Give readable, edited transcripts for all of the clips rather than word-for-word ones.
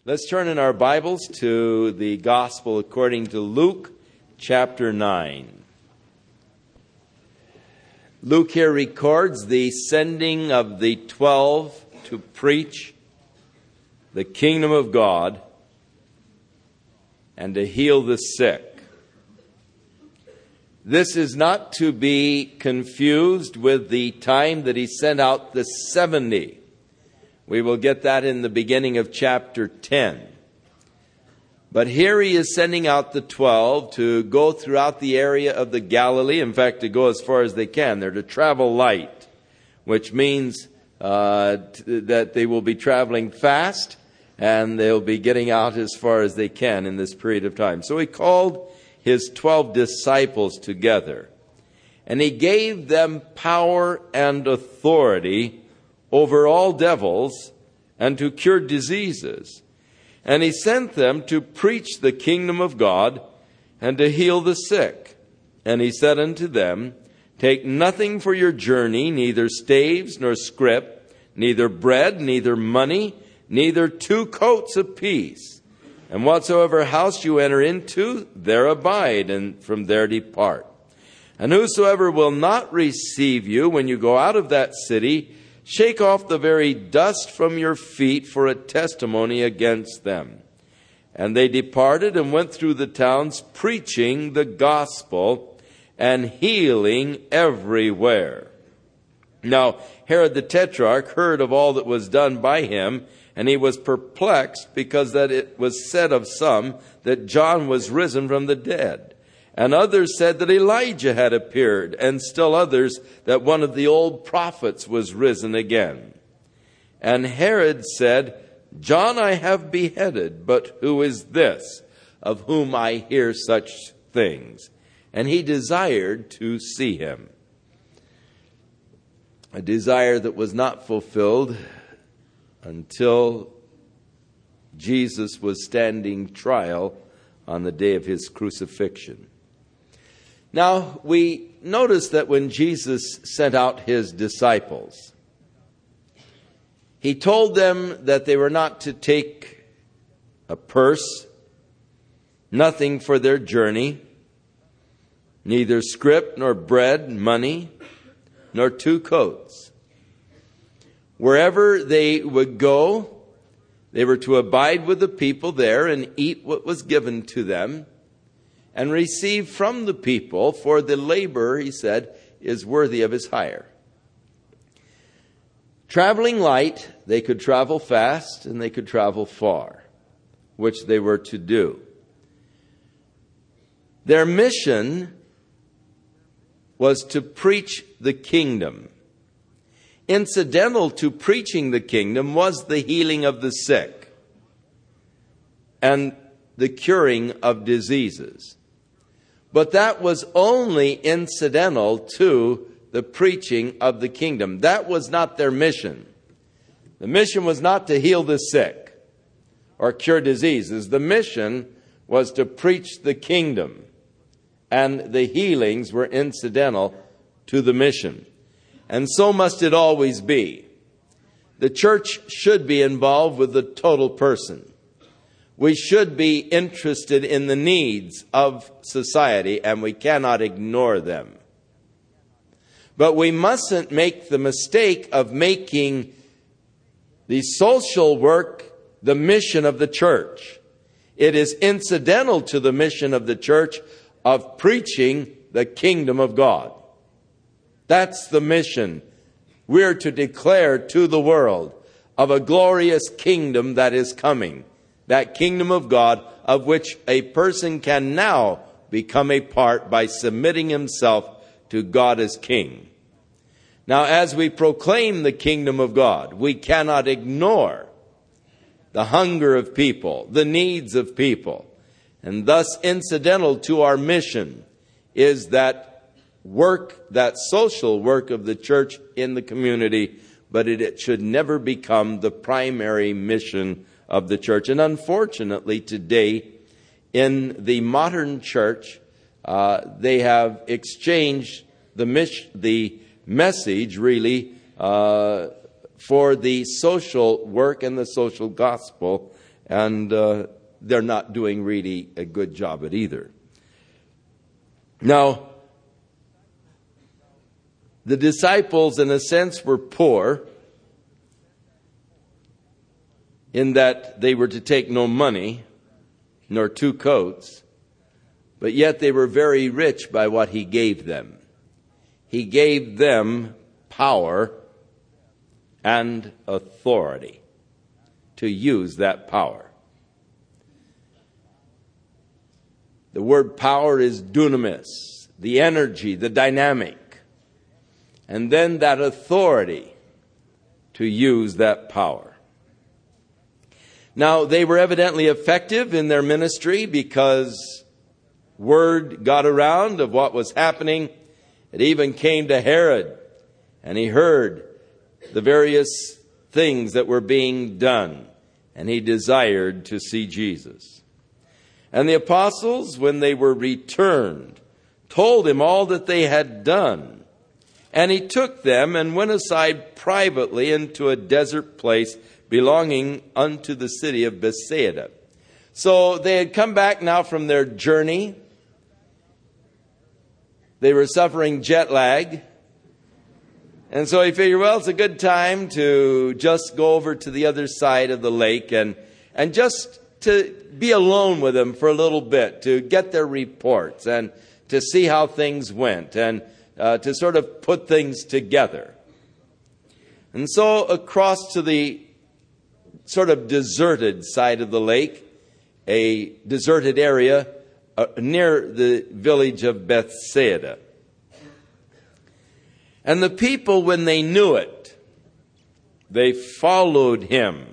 Let's turn in our Bibles to the Gospel according to Luke chapter 9. Luke here records the sending of the 12 to preach the kingdom of God and to heal the sick. This is not to be confused with the time that he sent out the 70. We will get that in the beginning of chapter 10. But here he is sending out the 12 to go throughout the area of the Galilee. In fact, to go as far as they can. They're to travel light, which means that they will be traveling fast and they'll be getting out as far as they can in this period of time. So he called his 12 disciples together, and he gave them power and authority over all devils and to cure diseases. And he sent them to preach the kingdom of God and to heal the sick. And he said unto them, Take nothing for your journey, neither staves nor scrip, neither bread, neither money, neither 2 coats apiece. And whatsoever house you enter into, there abide, and from there depart. And whosoever will not receive you when you go out of that city, shake off the very dust from your feet for a testimony against them. And they departed and went through the towns, preaching the gospel and healing everywhere. Now Herod the Tetrarch heard of all that was done by him, and he was perplexed, because that it was said of some that John was risen from the dead. And others said that Elijah had appeared, and still others that one of the old prophets was risen again. And Herod said, John I have beheaded, but who is this, of whom I hear such things? And he desired to see him. A desire that was not fulfilled until Jesus was standing trial on the day of his crucifixion. Now, we notice that when Jesus sent out his disciples, he told them that they were not to take a purse, nothing for their journey, neither scrip nor bread, money, nor 2 coats. Wherever they would go, they were to abide with the people there and eat what was given to them, and receive from the people, for the labor, he said, is worthy of his hire. Traveling light, they could travel fast and they could travel far, which they were to do. Their mission was to preach the kingdom. Incidental to preaching the kingdom was the healing of the sick and the curing of diseases. But that was only incidental to the preaching of the kingdom. That was not their mission. The mission was not to heal the sick or cure diseases. The mission was to preach the kingdom, and the healings were incidental to the mission. And so must it always be. The church should be involved with the total person. We should be interested in the needs of society, and we cannot ignore them. But we mustn't make the mistake of making the social work the mission of the church. It is incidental to the mission of the church of preaching the kingdom of God. That's the mission. We're to declare to the world of a glorious kingdom that is coming. That kingdom of God, of which a person can now become a part by submitting himself to God as king. Now, as we proclaim the kingdom of God, we cannot ignore the hunger of people, the needs of people. And thus, incidental to our mission is that work, that social work of the church in the community, but it should never become the primary mission of the church. And unfortunately, today, in the modern church, they have exchanged the message, really, for the social work and the social gospel And they're not doing really a good job at either. Now, the disciples, in a sense, were poor in that they were to take no money, nor 2 coats, but yet they were very rich by what he gave them. He gave them power and authority to use that power. The word power is dunamis, the energy, the dynamic. And then that authority to use that power. Now, they were evidently effective in their ministry because word got around of what was happening. It even came to Herod, and he heard the various things that were being done, and he desired to see Jesus. And the apostles, when they were returned, told him all that they had done. And he took them and went aside privately into a desert place belonging unto the city of Bethsaida. So they had come back now from their journey. They were suffering jet lag. And so he figured, well, it's a good time to just go over to the other side of the lake and just to be alone with them for a little bit, to get their reports and to see how things went and to sort of put things together. And so across to the sort of deserted side of the lake, a deserted area near the village of Bethsaida. And the people, when they knew it, they followed him.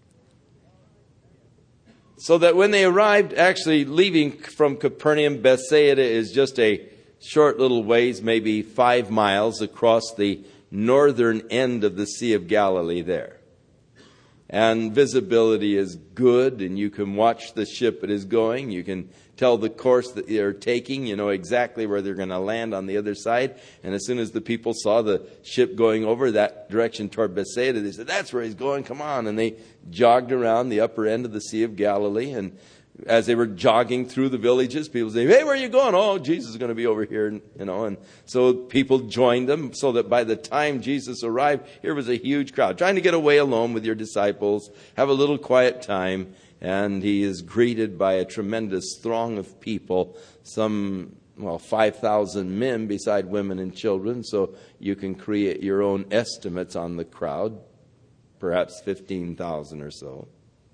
So that when they arrived, actually leaving from Capernaum, Bethsaida is just a short little ways, maybe 5 miles across the northern end of the Sea of Galilee there. And visibility is good, and you can watch the ship it is going. You can tell the course that they're taking. You know exactly where they're going to land on the other side. And as soon as the people saw the ship going over that direction toward Bethsaida, they said, that's where he's going, come on. And they jogged around the upper end of the Sea of Galilee. And as they were jogging through the villages, people say, hey, where are you going? Oh, Jesus is going to be over here, you know. And so people joined them so that by the time Jesus arrived, here was a huge crowd trying to get away alone with your disciples, have a little quiet time. And he is greeted by a tremendous throng of people, 5,000 men beside women and children. So you can create your own estimates on the crowd, perhaps 15,000 or so.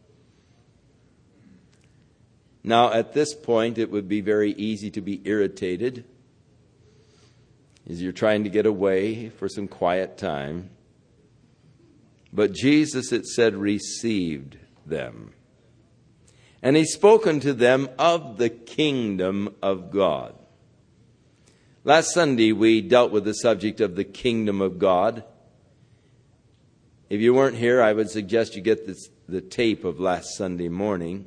Now, at this point, it would be very easy to be irritated as you're trying to get away for some quiet time. But Jesus, it said, received them. And he spoke unto them of the kingdom of God. Last Sunday, we dealt with the subject of the kingdom of God. If you weren't here, I would suggest you get the tape of last Sunday morning.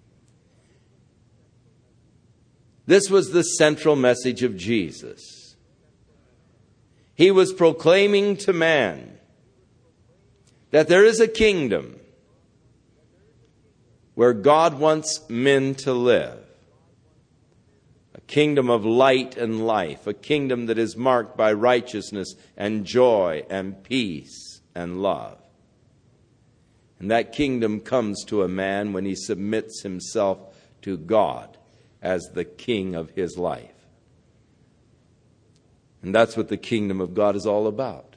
This was the central message of Jesus. He was proclaiming to man that there is a kingdom where God wants men to live. A kingdom of light and life. A kingdom that is marked by righteousness and joy and peace and love. And that kingdom comes to a man when he submits himself to God as the king of his life. And that's what the kingdom of God is all about.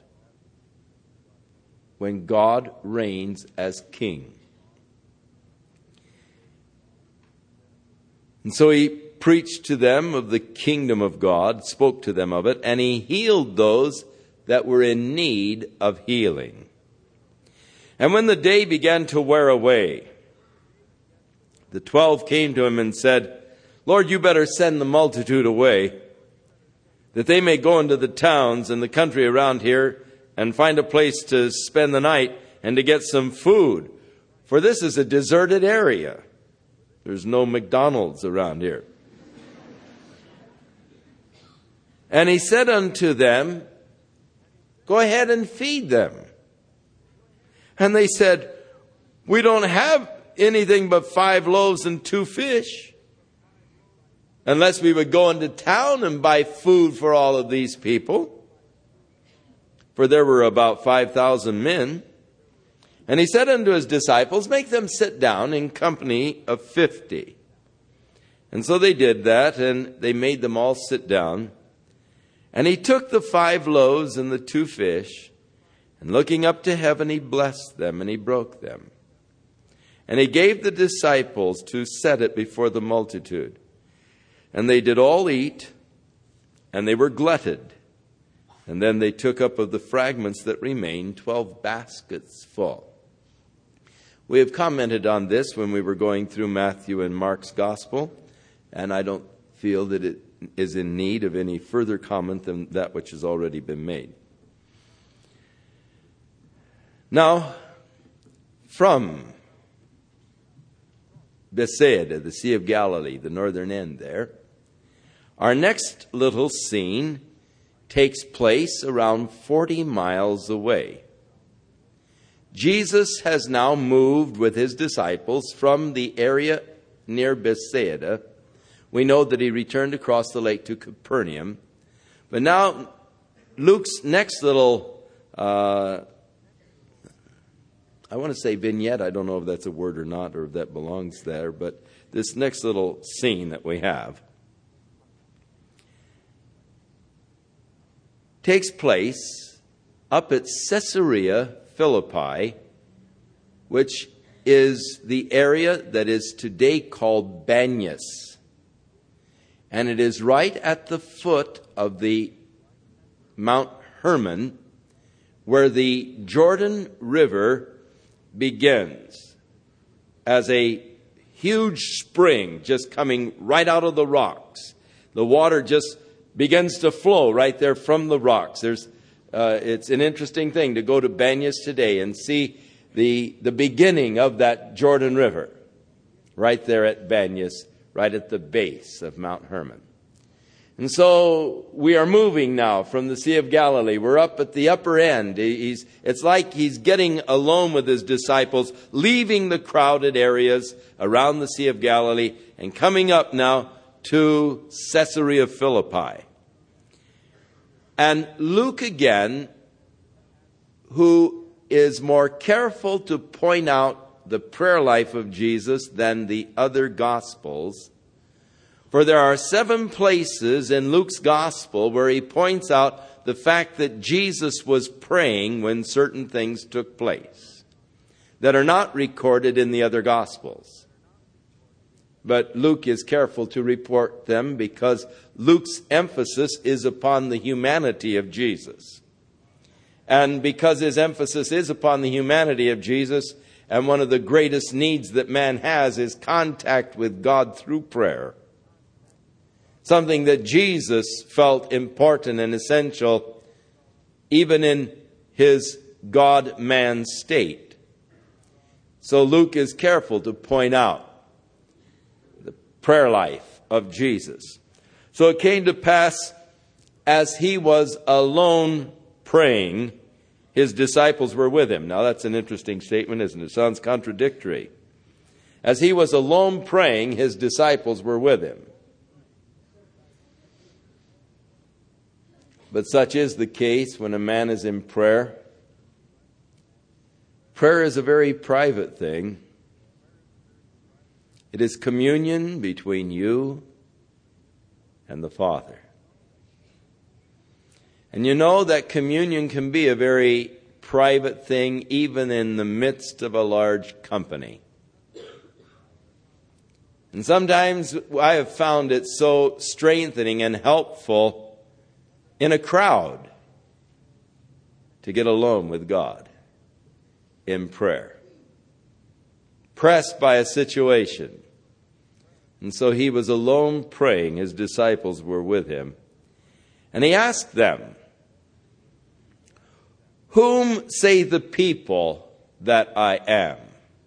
When God reigns as king. And so he preached to them of the kingdom of God, spoke to them of it, and he healed those that were in need of healing. And when the day began to wear away, the 12 came to him and said, Lord, you better send the multitude away, that they may go into the towns and the country around here and find a place to spend the night and to get some food. For this is a deserted area. There's no McDonald's around here. And he said unto them, go ahead and feed them. And they said, we don't have anything but 5 loaves and 2 fish. Unless we would go into town and buy food for all of these people. For there were about 5,000 men. And he said unto his disciples, make them sit down in company of 50. And so they did that, and they made them all sit down. And he took the 5 loaves and the 2 fish, and looking up to heaven, he blessed them, and he broke them. And he gave the disciples to set it before the multitude. And they did all eat, and they were glutted. And then they took up of the fragments that remained 12 baskets full. We have commented on this when we were going through Matthew and Mark's gospel, and I don't feel that it is in need of any further comment than that which has already been made. Now, from Bethsaida, the Sea of Galilee, the northern end there, our next little scene takes place around 40 miles away. Jesus has now moved with his disciples from the area near Bethsaida. We know that he returned across the lake to Capernaum. But now Luke's next little, I want to say vignette. I don't know if that's a word or not, or if that belongs there. But this next little scene that we have takes place up at Caesarea Philippi, which is the area that is today called Banyas. And it is right at the foot of the Mount Hermon, where the Jordan River begins as a huge spring just coming right out of the rocks. The water just begins to flow right there from the rocks. It's an interesting thing to go to Banyas today and see the beginning of that Jordan River right there at Banyas, right at the base of Mount Hermon. And so we are moving now from the Sea of Galilee. We're up at the upper end. It's like he's getting alone with his disciples, leaving the crowded areas around the Sea of Galilee and coming up now to Caesarea Philippi. And Luke again, who is more careful to point out the prayer life of Jesus than the other Gospels, for there are 7 places in Luke's Gospel where he points out the fact that Jesus was praying when certain things took place that are not recorded in the other Gospels. But Luke is careful to report them because Luke's emphasis is upon the humanity of Jesus. And because his emphasis is upon the humanity of Jesus, and one of the greatest needs that man has is contact with God through prayer, something that Jesus felt important and essential even in his God-man state. So Luke is careful to point out the prayer life of Jesus. So it came to pass, as he was alone praying, his disciples were with him. Now that's an interesting statement, isn't it? It sounds contradictory. As he was alone praying, his disciples were with him. But such is the case when a man is in prayer. Prayer is a very private thing. It is communion between you and the Father. And you know that communion can be a very private thing even in the midst of a large company. And sometimes I have found it so strengthening and helpful in a crowd to get alone with God in prayer, pressed by a situation. And so he was alone praying. His disciples were with him. And he asked them, "Whom say the people that I am?"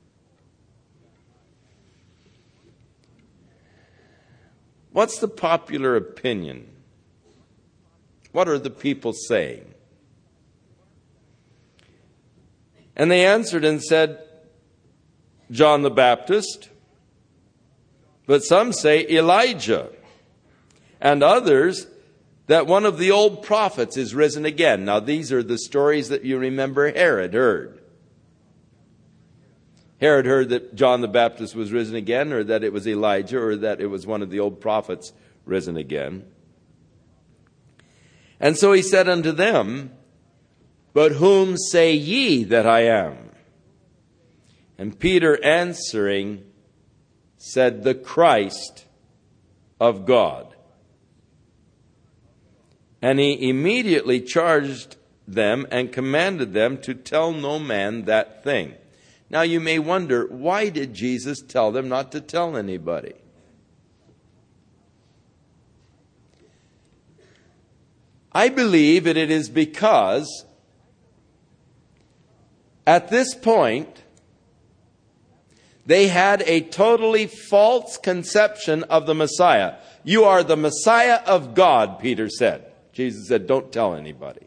What's the popular opinion? What are the people saying? And they answered and said, John the Baptist, but some say Elijah, and others that one of the old prophets is risen again. Now, these are the stories that you remember Herod heard. Herod heard that John the Baptist was risen again, or that it was Elijah, or that it was one of the old prophets risen again. And so he said unto them, But whom say ye that I am? And Peter answering said, The Christ of God. And he immediately charged them and commanded them to tell no man that thing. Now you may wonder, why did Jesus tell them not to tell anybody? I believe that it is because at this point they had a totally false conception of the Messiah. You are the Messiah of God, Peter said. Jesus said, don't tell anybody.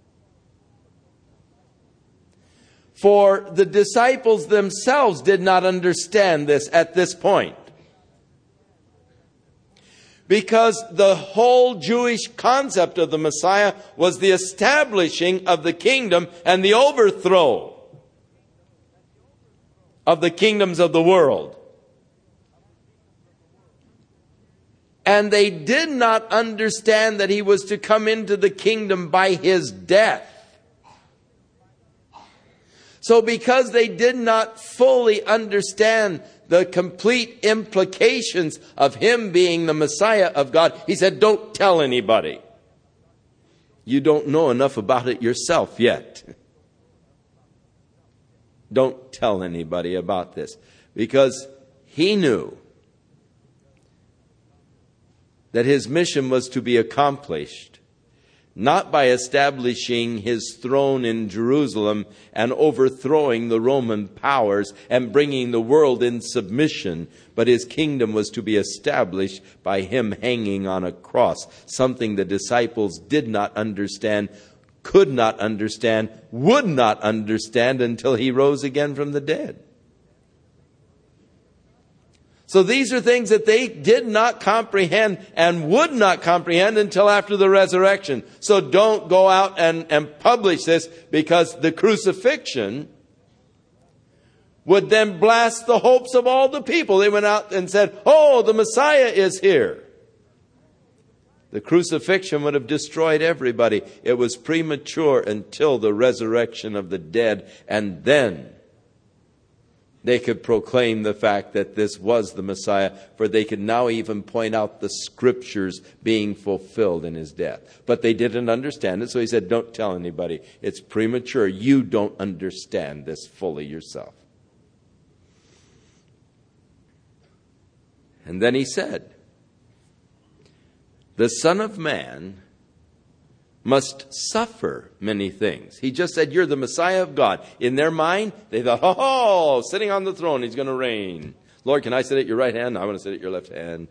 For the disciples themselves did not understand this at this point. Because the whole Jewish concept of the Messiah was the establishing of the kingdom and the overthrow of the kingdoms of the world. And they did not understand that he was to come into the kingdom by his death. So because they did not fully understand the complete implications of him being the Messiah of God, he said, don't tell anybody. You don't know enough about it yourself yet. Don't tell anybody about this. Because he knew that his mission was to be accomplished, not by establishing his throne in Jerusalem and overthrowing the Roman powers and bringing the world in submission, but his kingdom was to be established by him hanging on a cross, something the disciples did not understand, could not understand, would not understand until he rose again from the dead. So these are things that they did not comprehend and would not comprehend until after the resurrection. So don't go out and publish this, because the crucifixion would then blast the hopes of all the people. They went out and said, oh, the Messiah is here. The crucifixion would have destroyed everybody. It was premature until the resurrection of the dead, and then they could proclaim the fact that this was the Messiah, for they could now even point out the scriptures being fulfilled in his death. But they didn't understand it, so he said, don't tell anybody. It's premature. You don't understand this fully yourself. And then he said, the Son of Man must suffer many things. He just said, you're the Messiah of God. In their mind, they thought, oh, sitting on the throne, he's going to reign. Lord, can I sit at your right hand? I want to sit at your left hand.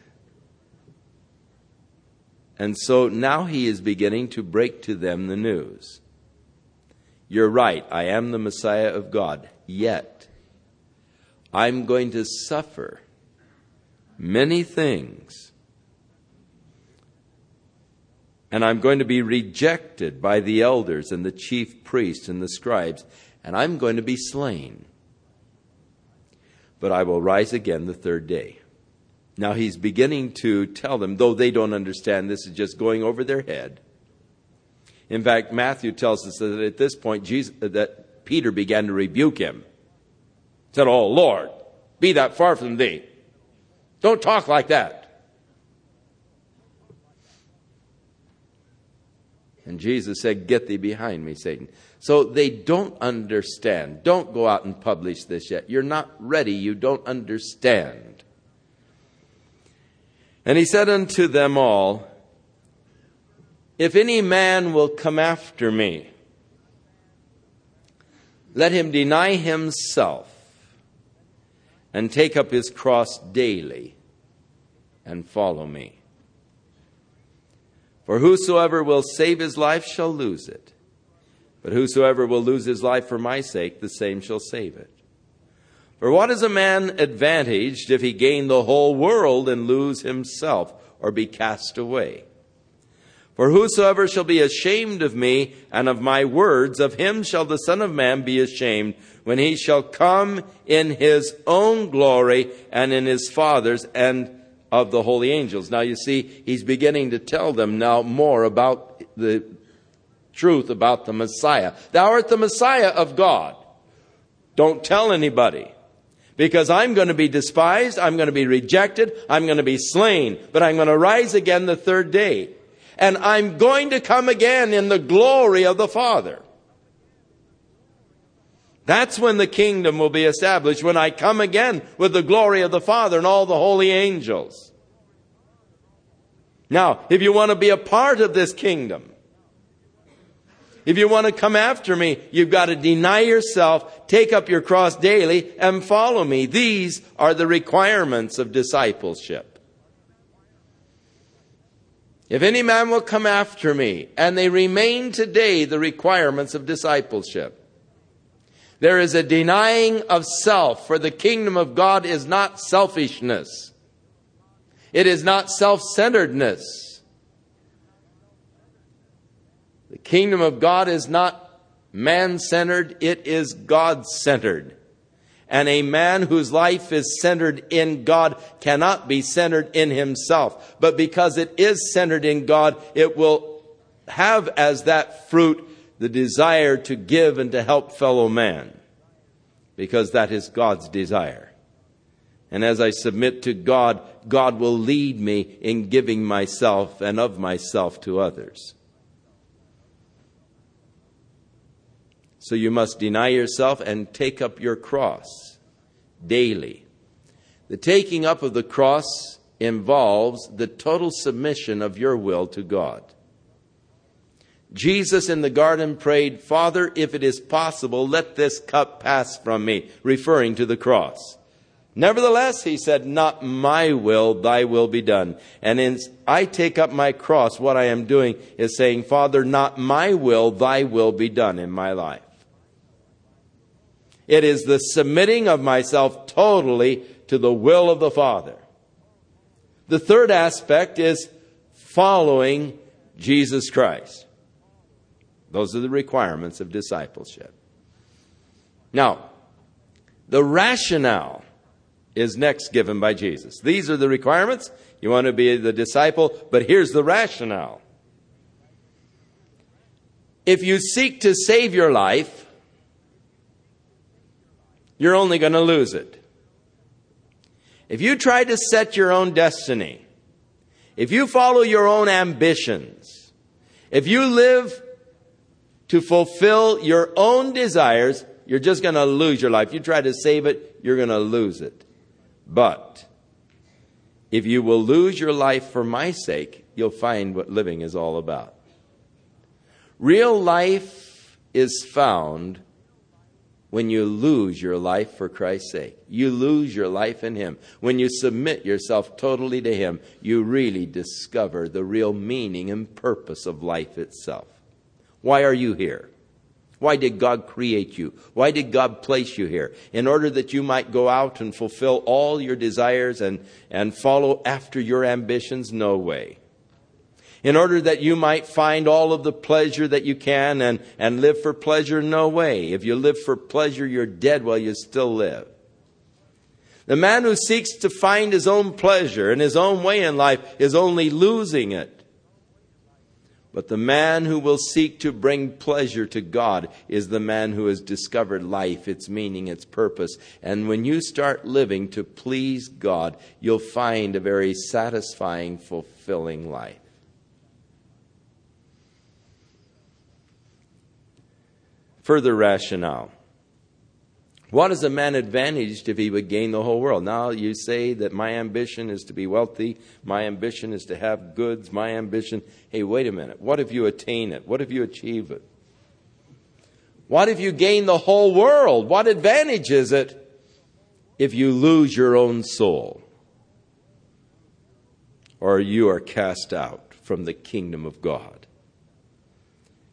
And so now he is beginning to break to them the news. You're right, I am the Messiah of God. Yet, I'm going to suffer many things. And I'm going to be rejected by the elders and the chief priests and the scribes. And I'm going to be slain. But I will rise again the third day. Now he's beginning to tell them, though they don't understand, this is just going over their head. In fact, Matthew tells us that at this point, that Peter began to rebuke him. He said, oh, Lord, be that far from thee. Don't talk like that. And Jesus said, get thee behind me, Satan. So they don't understand. Don't go out and publish this yet. You're not ready. You don't understand. And he said unto them all, if any man will come after me, let him deny himself and take up his cross daily and follow me. For whosoever will save his life shall lose it. But whosoever will lose his life for my sake, the same shall save it. For what is a man advantaged if he gain the whole world and lose himself, or be cast away? For whosoever shall be ashamed of me and of my words, of him shall the Son of Man be ashamed, when he shall come in his own glory and in his Father's and of the holy angels. Now you see, he's beginning to tell them now more about the truth about the Messiah. Thou art the Messiah of God. Don't tell anybody. Because I'm going to be despised, I'm going to be rejected, I'm going to be slain, but I'm going to rise again the third day. And I'm going to come again in the glory of the Father. That's when the kingdom will be established, when I come again with the glory of the Father and all the holy angels. Now, if you want to be a part of this kingdom, if you want to come after me, you've got to deny yourself, take up your cross daily, and follow me. These are the requirements of discipleship. If any man will come after me, and they remain today the requirements of discipleship. There is a denying of self, for the kingdom of God is not selfishness. It is not self-centeredness. The kingdom of God is not man-centered, it is God-centered. And a man whose life is centered in God cannot be centered in himself. But because it is centered in God, it will have as that fruit the desire to give and to help fellow man. Because that is God's desire. And as I submit to God, God will lead me in giving myself and of myself to others. So you must deny yourself and take up your cross daily. The taking up of the cross involves the total submission of your will to God. Jesus in the garden prayed, Father, if it is possible, let this cup pass from me, referring to the cross. Nevertheless, he said, not my will, thy will be done. And as I take up my cross, what I am doing is saying, Father, not my will, thy will be done in my life. It is the submitting of myself totally to the will of the Father. The third aspect is following Jesus Christ. Those are the requirements of discipleship. Now, the rationale is next given by Jesus. These are the requirements. You want to be the disciple, but here's the rationale. If you seek to save your life, you're only going to lose it. If you try to set your own destiny, if you follow your own ambitions, if you live to fulfill your own desires, you're just going to lose your life. You try to save it, you're going to lose it. But if you will lose your life for my sake, you'll find what living is all about. Real life is found when you lose your life for Christ's sake. You lose your life in Him. When you submit yourself totally to Him, you really discover the real meaning and purpose of life itself. Why are you here? Why did God create you? Why did God place you here? In order that you might go out and fulfill all your desires and follow after your ambitions? No way. In order that you might find all of the pleasure that you can and live for pleasure? No way. If you live for pleasure, you're dead while you still live. The man who seeks to find his own pleasure and his own way in life is only losing it. But the man who will seek to bring pleasure to God is the man who has discovered life, its meaning, its purpose. And when you start living to please God, you'll find a very satisfying, fulfilling life. Further rationale. What is a man advantaged if he would gain the whole world? Now you say that my ambition is to be wealthy. My ambition is to have goods. My ambition. Hey, wait a minute. What if you attain it? What if you achieve it? What if you gain the whole world? What advantage is it if you lose your own soul? Or you are cast out from the kingdom of God.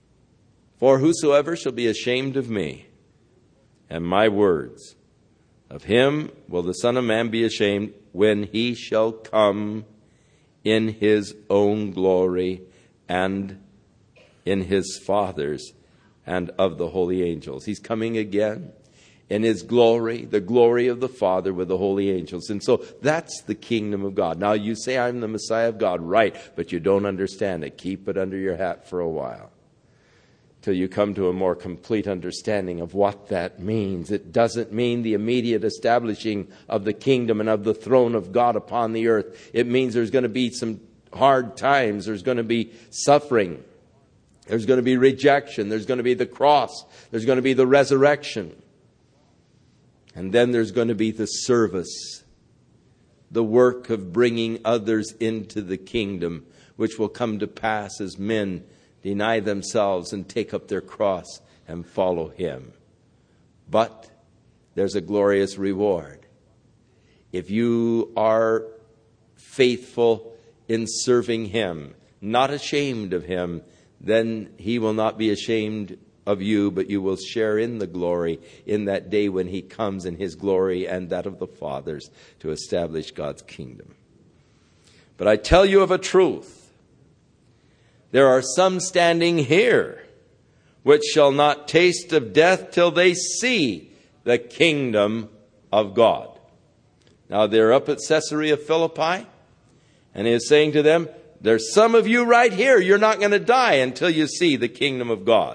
For whosoever shall be ashamed of me and my words, Of him will the Son of Man be ashamed when he shall come in his own glory and in his Father's and of the holy angels. He's coming again in his glory, the glory of the Father with the holy angels. And so that's the kingdom of God. Now you say, I'm the Messiah of God. Right, but you don't understand it. Keep it under your hat for a while, till you come to a more complete understanding of what that means. It doesn't mean the immediate establishing of the kingdom and of the throne of God upon the earth. It means there's going to be some hard times. There's going to be suffering. There's going to be rejection. There's going to be the cross. There's going to be the resurrection. And then there's going to be the service, the work of bringing others into the kingdom, which will come to pass as men deny themselves and take up their cross and follow him. But there's a glorious reward. If you are faithful in serving him, not ashamed of him, then he will not be ashamed of you, but you will share in the glory in that day when he comes in his glory and that of the fathers to establish God's kingdom. But I tell you of a truth. There are some standing here which shall not taste of death till they see the kingdom of God. Now they're up at Caesarea Philippi, and he is saying to them, there's some of you right here, you're not going to die until you see the kingdom of God.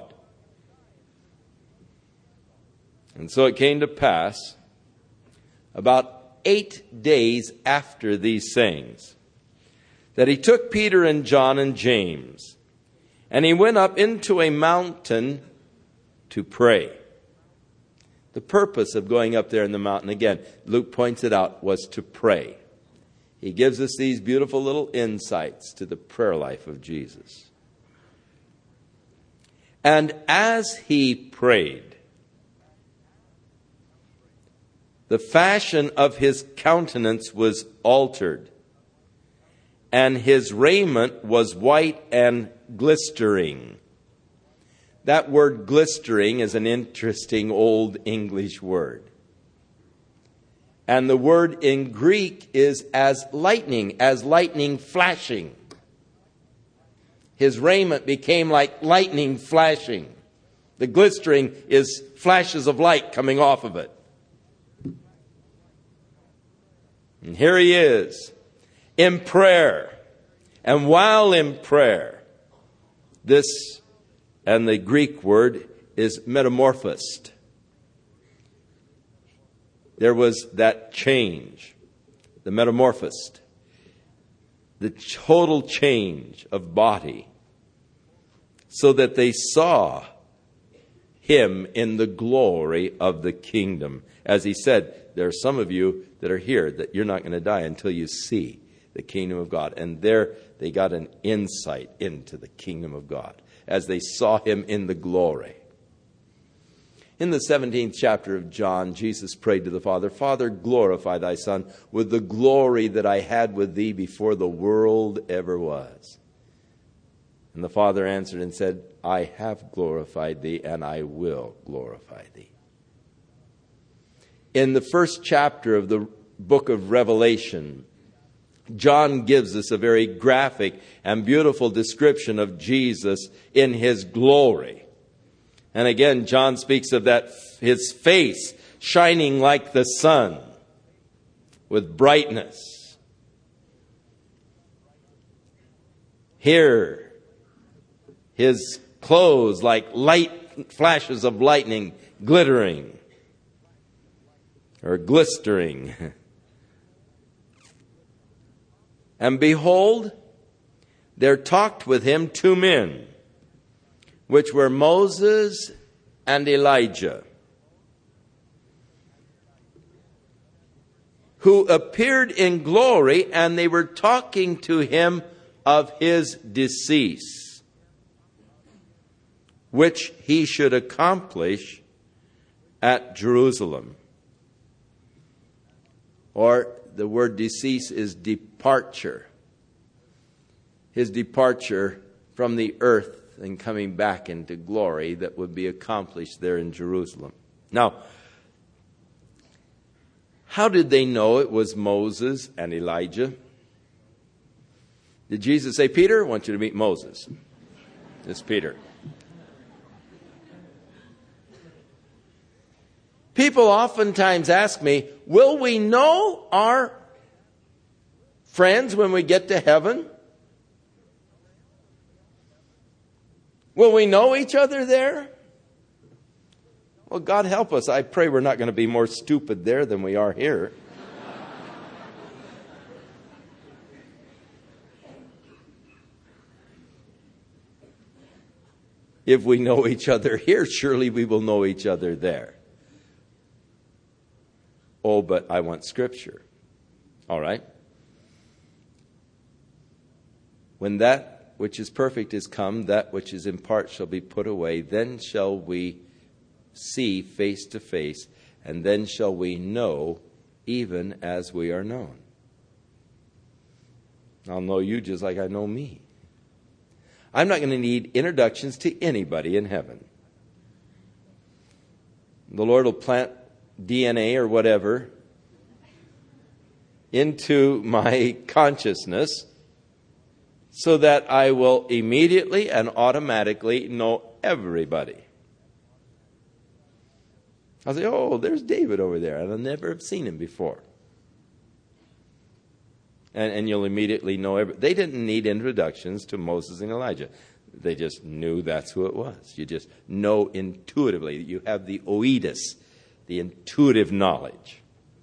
And so it came to pass, about 8 days after these sayings, that he took Peter and John and James, and he went up into a mountain to pray. The purpose of going up there in the mountain, again, Luke points it out, was to pray. He gives us these beautiful little insights to the prayer life of Jesus. And as he prayed, the fashion of his countenance was altered, and his raiment was white and glistering. That word glistering is an interesting old English word. And the word in Greek is as lightning flashing. His raiment became like lightning flashing. The glistering is flashes of light coming off of it. And here he is in prayer. And while in prayer, this, and the Greek word is metamorphosed. There was that change, the metamorphosed, the total change of body, so that they saw him in the glory of the kingdom. As he said, there are some of you that are here that you're not going to die until you see the kingdom of God. And there they got an insight into the kingdom of God as they saw him in the glory. In the 17th chapter of John, Jesus prayed to the Father, Father, glorify thy Son with the glory that I had with thee before the world ever was. And the Father answered and said, I have glorified thee, and I will glorify thee. In the first chapter of the book of Revelation, John gives us a very graphic and beautiful description of Jesus in his glory. And again, John speaks of that, his face shining like the sun with brightness. Here, his clothes like light flashes of lightning glittering or glistering. And behold, there talked with him 2 men, which were Moses and Elijah, who appeared in glory, and they were talking to him of his decease, which he should accomplish at Jerusalem. Or the word decease is departure. His departure from the earth and coming back into glory that would be accomplished there in Jerusalem. Now, How did they know it was Moses and Elijah? Did Jesus say, Peter, I want you to meet Moses? It's Peter. People oftentimes ask me, will we know our friends when we get to heaven? Will we know each other there? Well, God help us. I pray we're not going to be more stupid there than we are here. If we know each other here, surely we will know each other there. Oh, but I want Scripture. All right. When that which is perfect is come, that which is in part shall be put away. Then shall we see face to face, and then shall we know even as we are known. I'll know you just like I know me. I'm not going to need introductions to anybody in heaven. The Lord will plant DNA or whatever into my consciousness so that I will immediately and automatically know everybody. I'll say, oh, there's David over there, and I'll never have seen him before. And you'll immediately know everybody. They didn't need introductions to Moses and Elijah. They just knew that's who it was. You just know intuitively. You have the oedus, the intuitive knowledge.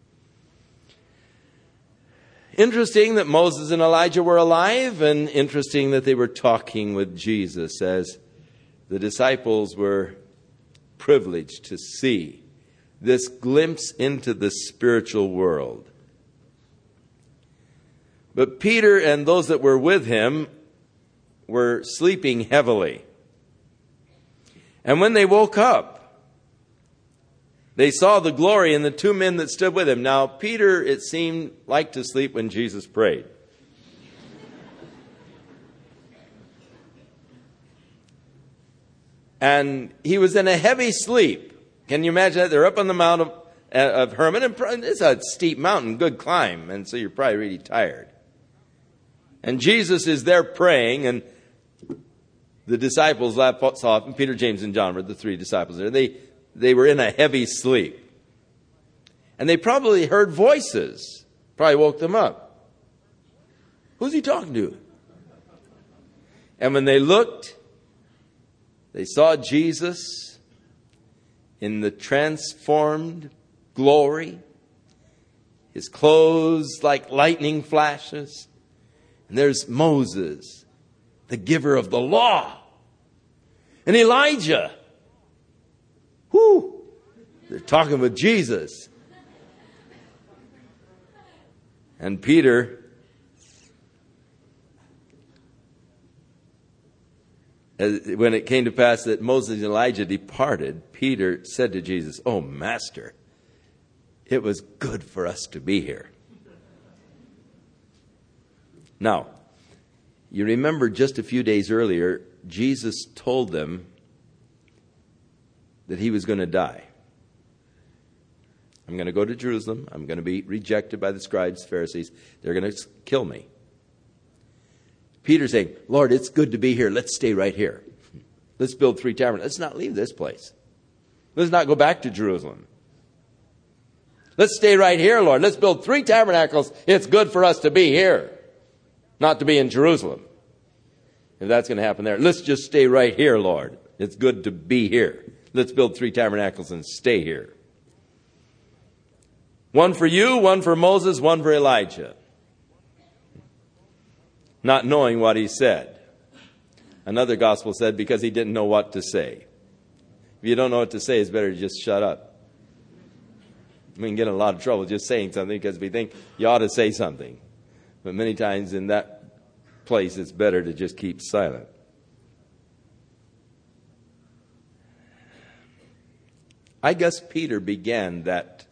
Interesting that Moses and Elijah were alive, and interesting that they were talking with Jesus as the disciples were privileged to see this glimpse into the spiritual world. But Peter and those that were with him were sleeping heavily. And when they woke up, they saw the glory and the two men that stood with him. Now, Peter, it seemed, liked to sleep when Jesus prayed. And he was in a heavy sleep. Can you imagine that? They're up on the Mount of Hermon, and it's a steep mountain, good climb, and so you're probably really tired. And Jesus is there praying, and the disciples saw him. Peter, James, and John were the three disciples there. They were in a heavy sleep. And they probably heard voices. Probably woke them up. Who's he talking to? And when they looked, they saw Jesus in the transformed glory. His clothes like lightning flashes. And there's Moses, the giver of the law. And Elijah. Whoo! They're talking with Jesus. And Peter, when it came to pass that Moses and Elijah departed, Peter said to Jesus, "Oh, Master, it was good for us to be here." Now, you remember just a few days earlier, Jesus told them that he was going to die. I'm going to go to Jerusalem. I'm going to be rejected by the scribes, Pharisees. They're going to kill me. Peter's saying, Lord, it's good to be here. Let's stay right here. Let's build 3 tabernacles. Let's not leave this place. Let's not go back to Jerusalem. Let's stay right here, Lord. Let's build 3 tabernacles. It's good for us to be here, not to be in Jerusalem. If that's going to happen there, let's just stay right here, Lord. It's good to be here. Let's build 3 tabernacles and stay here. One for you, one for Moses, one for Elijah. Not knowing what he said. Another gospel said because he didn't know what to say. If you don't know what to say, it's better to just shut up. We can get in a lot of trouble just saying something because we think you ought to say something. But many times in that place, it's better to just keep silent. I guess Peter began that,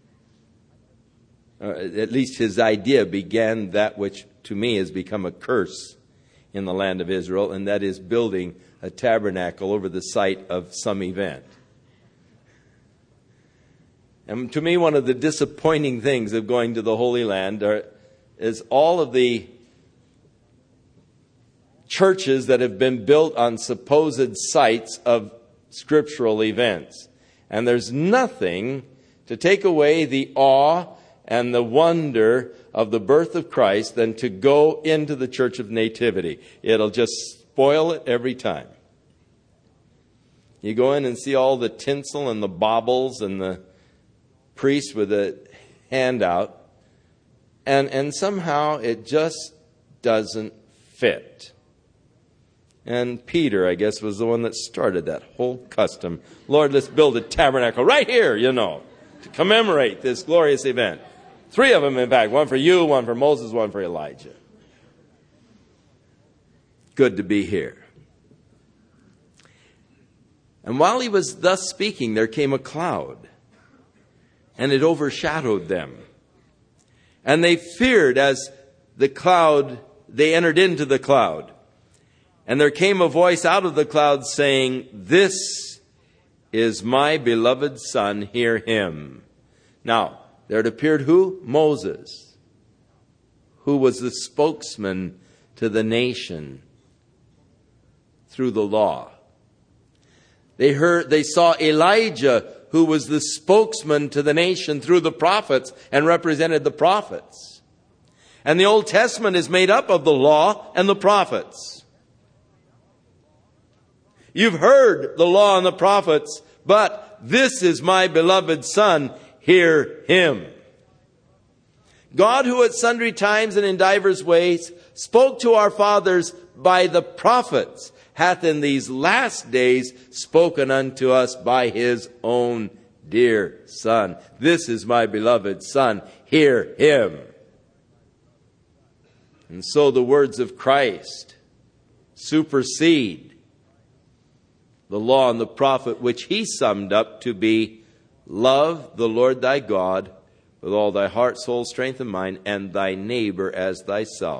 at least his idea began that which to me has become a curse in the land of Israel, and that is building a tabernacle over the site of some event. And to me, one of the disappointing things of going to the Holy Land is all of the churches that have been built on supposed sites of scriptural events. And there's nothing to take away the awe and the wonder of the birth of Christ than to go into the Church of Nativity. It'll just spoil it every time. You go in and see all the tinsel and the baubles and the priest with a hand out, and somehow it just doesn't fit. And Peter, I guess, was the one that started that whole custom. Lord, let's build a tabernacle right here, to commemorate this glorious event. 3 of them, in fact. One for you, one for Moses, one for Elijah. Good to be here. And while he was thus speaking, there came a cloud, and it overshadowed them. And they feared as they entered into the cloud. And there came a voice out of the cloud saying, "This is my beloved Son, hear him." Now, there had appeared who? Moses, who was the spokesman to the nation through the law. They saw Elijah, who was the spokesman to the nation through the prophets and represented the prophets. And the Old Testament is made up of the law and the prophets. You've heard the law and the prophets, but this is my beloved Son, hear him. God, who at sundry times and in divers ways spoke to our fathers by the prophets, hath in these last days spoken unto us by his own dear Son. This is my beloved Son, hear him. And so the words of Christ supersede the law and the prophet, which he summed up to be, love the Lord thy God with all thy heart, soul, strength, and mind, and thy neighbor as thyself.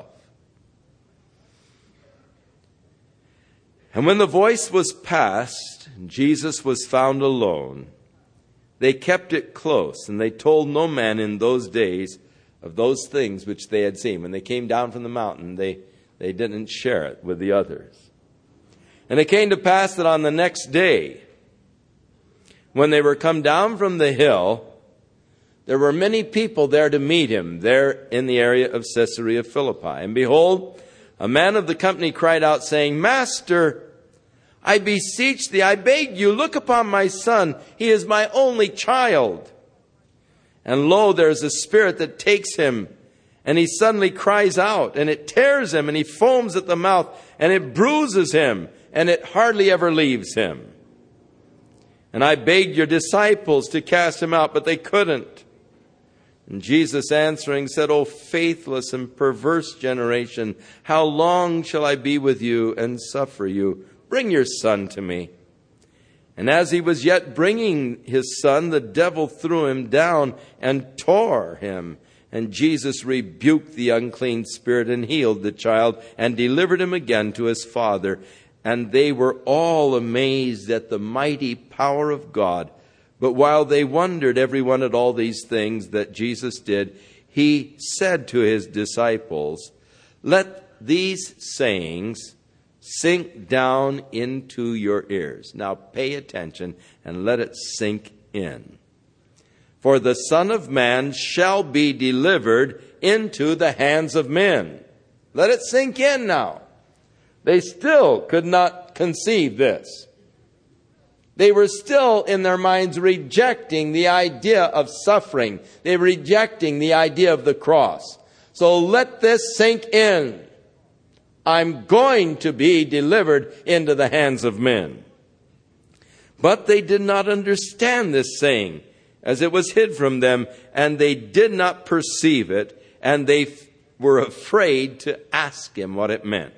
And when the voice was past, and Jesus was found alone, they kept it close, and they told no man in those days of those things which they had seen. When they came down from the mountain, they didn't share it with the others. And it came to pass that on the next day, when they were come down from the hill, there were many people there to meet him, there in the area of Caesarea Philippi. And behold, a man of the company cried out, saying, Master, I beseech thee, I beg you, look upon my son. He is my only child. And lo, there is a spirit that takes him, and he suddenly cries out, and it tears him, and he foams at the mouth, and it bruises him, and it hardly ever leaves him. And I begged your disciples to cast him out, but they couldn't. And Jesus answering said, O faithless and perverse generation, how long shall I be with you and suffer you? Bring your son to me. And as he was yet bringing his son, the devil threw him down and tore him. And Jesus rebuked the unclean spirit and healed the child and delivered him again to his father. And they were all amazed at the mighty power of God. But while they wondered everyone at all these things that Jesus did, he said to his disciples, let these sayings sink down into your ears. Now pay attention and let it sink in. For the Son of Man shall be delivered into the hands of men. Let it sink in now. They still could not conceive this. They were still in their minds rejecting the idea of suffering. They were rejecting the idea of the cross. So let this sink in. I'm going to be delivered into the hands of men. But they did not understand this saying, as it was hid from them, and they did not perceive it, and they were afraid to ask him what it meant.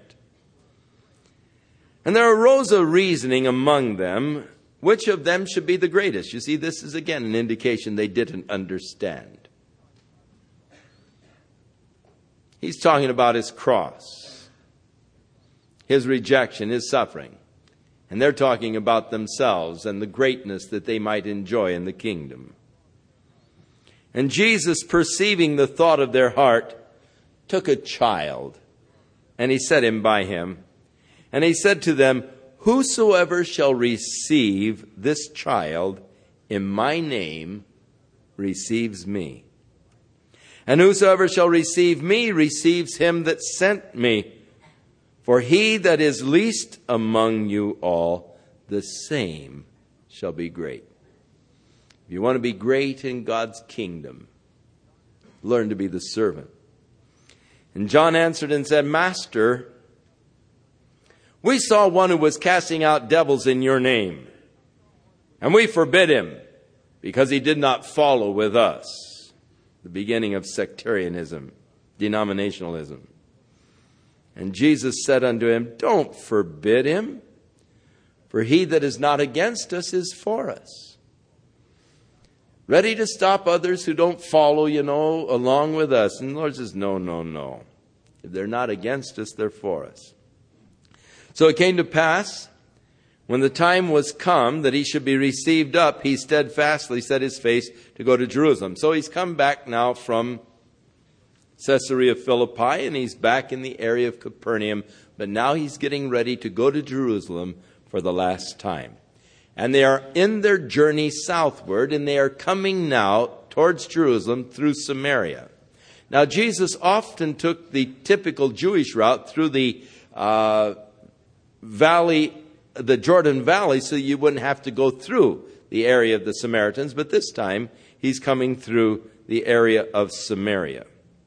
And there arose a reasoning among them, which of them should be the greatest. You see, this is again an indication they didn't understand. He's talking about his cross, his rejection, his suffering. And they're talking about themselves and the greatness that they might enjoy in the kingdom. And Jesus, perceiving the thought of their heart, took a child, and he set him by him. And he said to them, Whosoever shall receive this child in my name receives me. And whosoever shall receive me receives him that sent me. For he that is least among you all, the same shall be great. If you want to be great in God's kingdom, learn to be the servant. And John answered and said, Master, we saw one who was casting out devils in your name, and we forbid him, because he did not follow with us. The beginning of sectarianism, denominationalism. And Jesus said unto him, Don't forbid him, for he that is not against us is for us. Ready to stop others who don't follow, along with us. And the Lord says, no. If they're not against us, they're for us. So it came to pass, when the time was come that he should be received up, he steadfastly set his face to go to Jerusalem. So he's come back now from Caesarea Philippi, and he's back in the area of Capernaum. But now he's getting ready to go to Jerusalem for the last time. And they are in their journey southward, and they are coming now towards Jerusalem through Samaria. Now, Jesus often took the typical Jewish route through the valley, the Jordan Valley, so you wouldn't have to go through the area of the Samaritans. But this time, he's coming through the area of Samaria.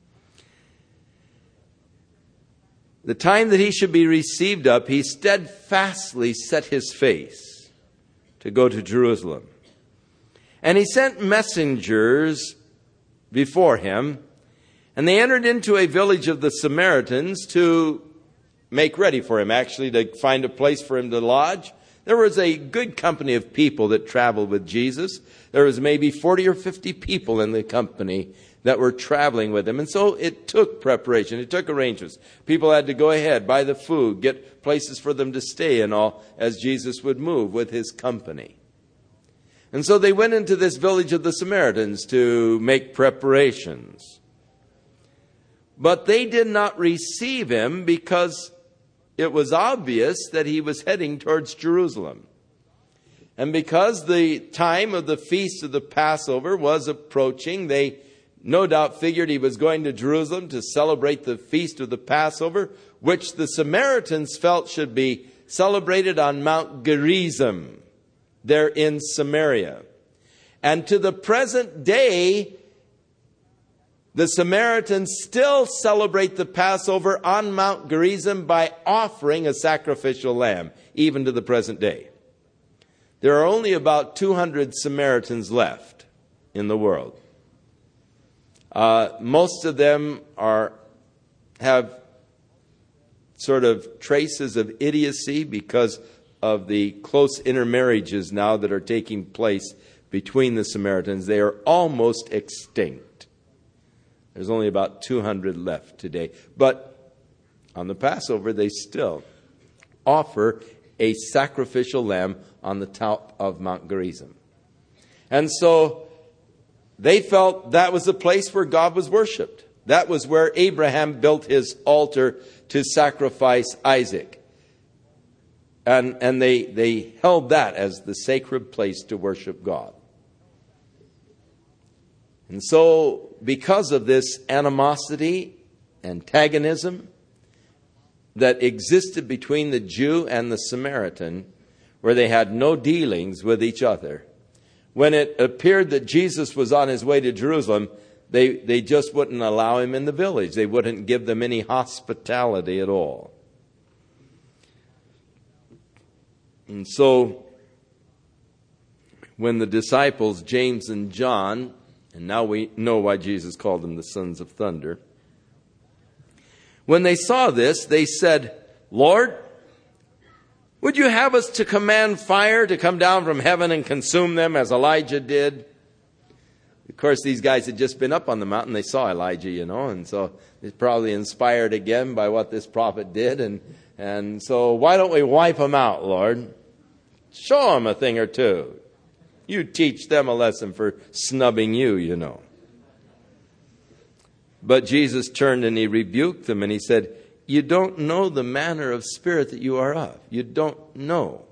The time that he should be received up, he steadfastly set his face to go to Jerusalem. And he sent messengers before him, and they entered into a village of the Samaritans to make ready for him, actually to find a place for him to lodge. There was a good company of people that traveled with Jesus. There was maybe 40 or 50 people in the company that were traveling with him. And so it took preparation. It took arrangements. People had to go ahead, buy the food, get places for them to stay and all, as Jesus would move with his company. And so they went into this village of the Samaritans to make preparations. But they did not receive him because it was obvious that he was heading towards Jerusalem. And because the time of the feast of the Passover was approaching, they no doubt figured he was going to Jerusalem to celebrate the feast of the Passover, which the Samaritans felt should be celebrated on Mount Gerizim, there in Samaria. And to the present day, the Samaritans still celebrate the Passover on Mount Gerizim by offering a sacrificial lamb, even to the present day. There are only about 200 Samaritans left in the world. Most of them have sort of traces of idiocy because of the close intermarriages now that are taking place between the Samaritans. They are almost extinct. There's only about 200 left today. But on the Passover, they still offer a sacrificial lamb on the top of Mount Gerizim. And so they felt that was the place where God was worshipped. That was where Abraham built his altar to sacrifice Isaac. And they held that as the sacred place to worship God. And so, because of this animosity, antagonism that existed between the Jew and the Samaritan, where they had no dealings with each other, when it appeared that Jesus was on his way to Jerusalem, they just wouldn't allow him in the village. They wouldn't give them any hospitality at all. And so, when the disciples, James and John, and now we know why Jesus called them the sons of thunder, when they saw this, they said, Lord, would you have us to command fire to come down from heaven and consume them as Elijah did? Of course, these guys had just been up on the mountain. They saw Elijah, and so they're probably inspired again by what this prophet did. And so why don't we wipe them out, Lord? Show them a thing or two. You teach them a lesson for snubbing you, But Jesus turned and he rebuked them and he said, you don't know the manner of spirit that you are of. You don't know.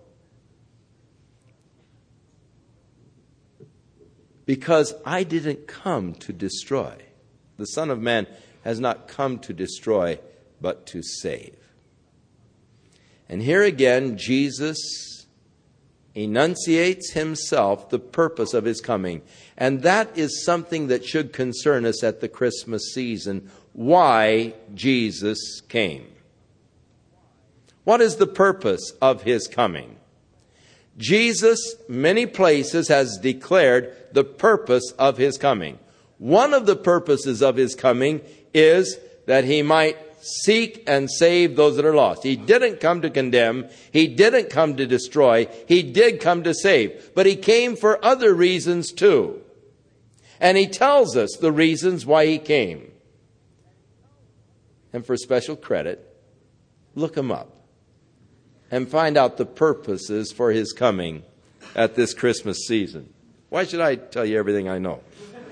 Because I didn't come to destroy. The Son of Man has not come to destroy, but to save. And here again, Jesus enunciates himself the purpose of his coming. And that is something that should concern us at the Christmas season. Why Jesus came. What is the purpose of his coming? Jesus, many places, has declared the purpose of his coming. One of the purposes of his coming is that he might seek and save those that are lost. He didn't come to condemn. He didn't come to destroy. He did come to save. But he came for other reasons too. And he tells us the reasons why he came. And for special credit, look him up and find out the purposes for his coming at this Christmas season. Why should I tell you everything I know?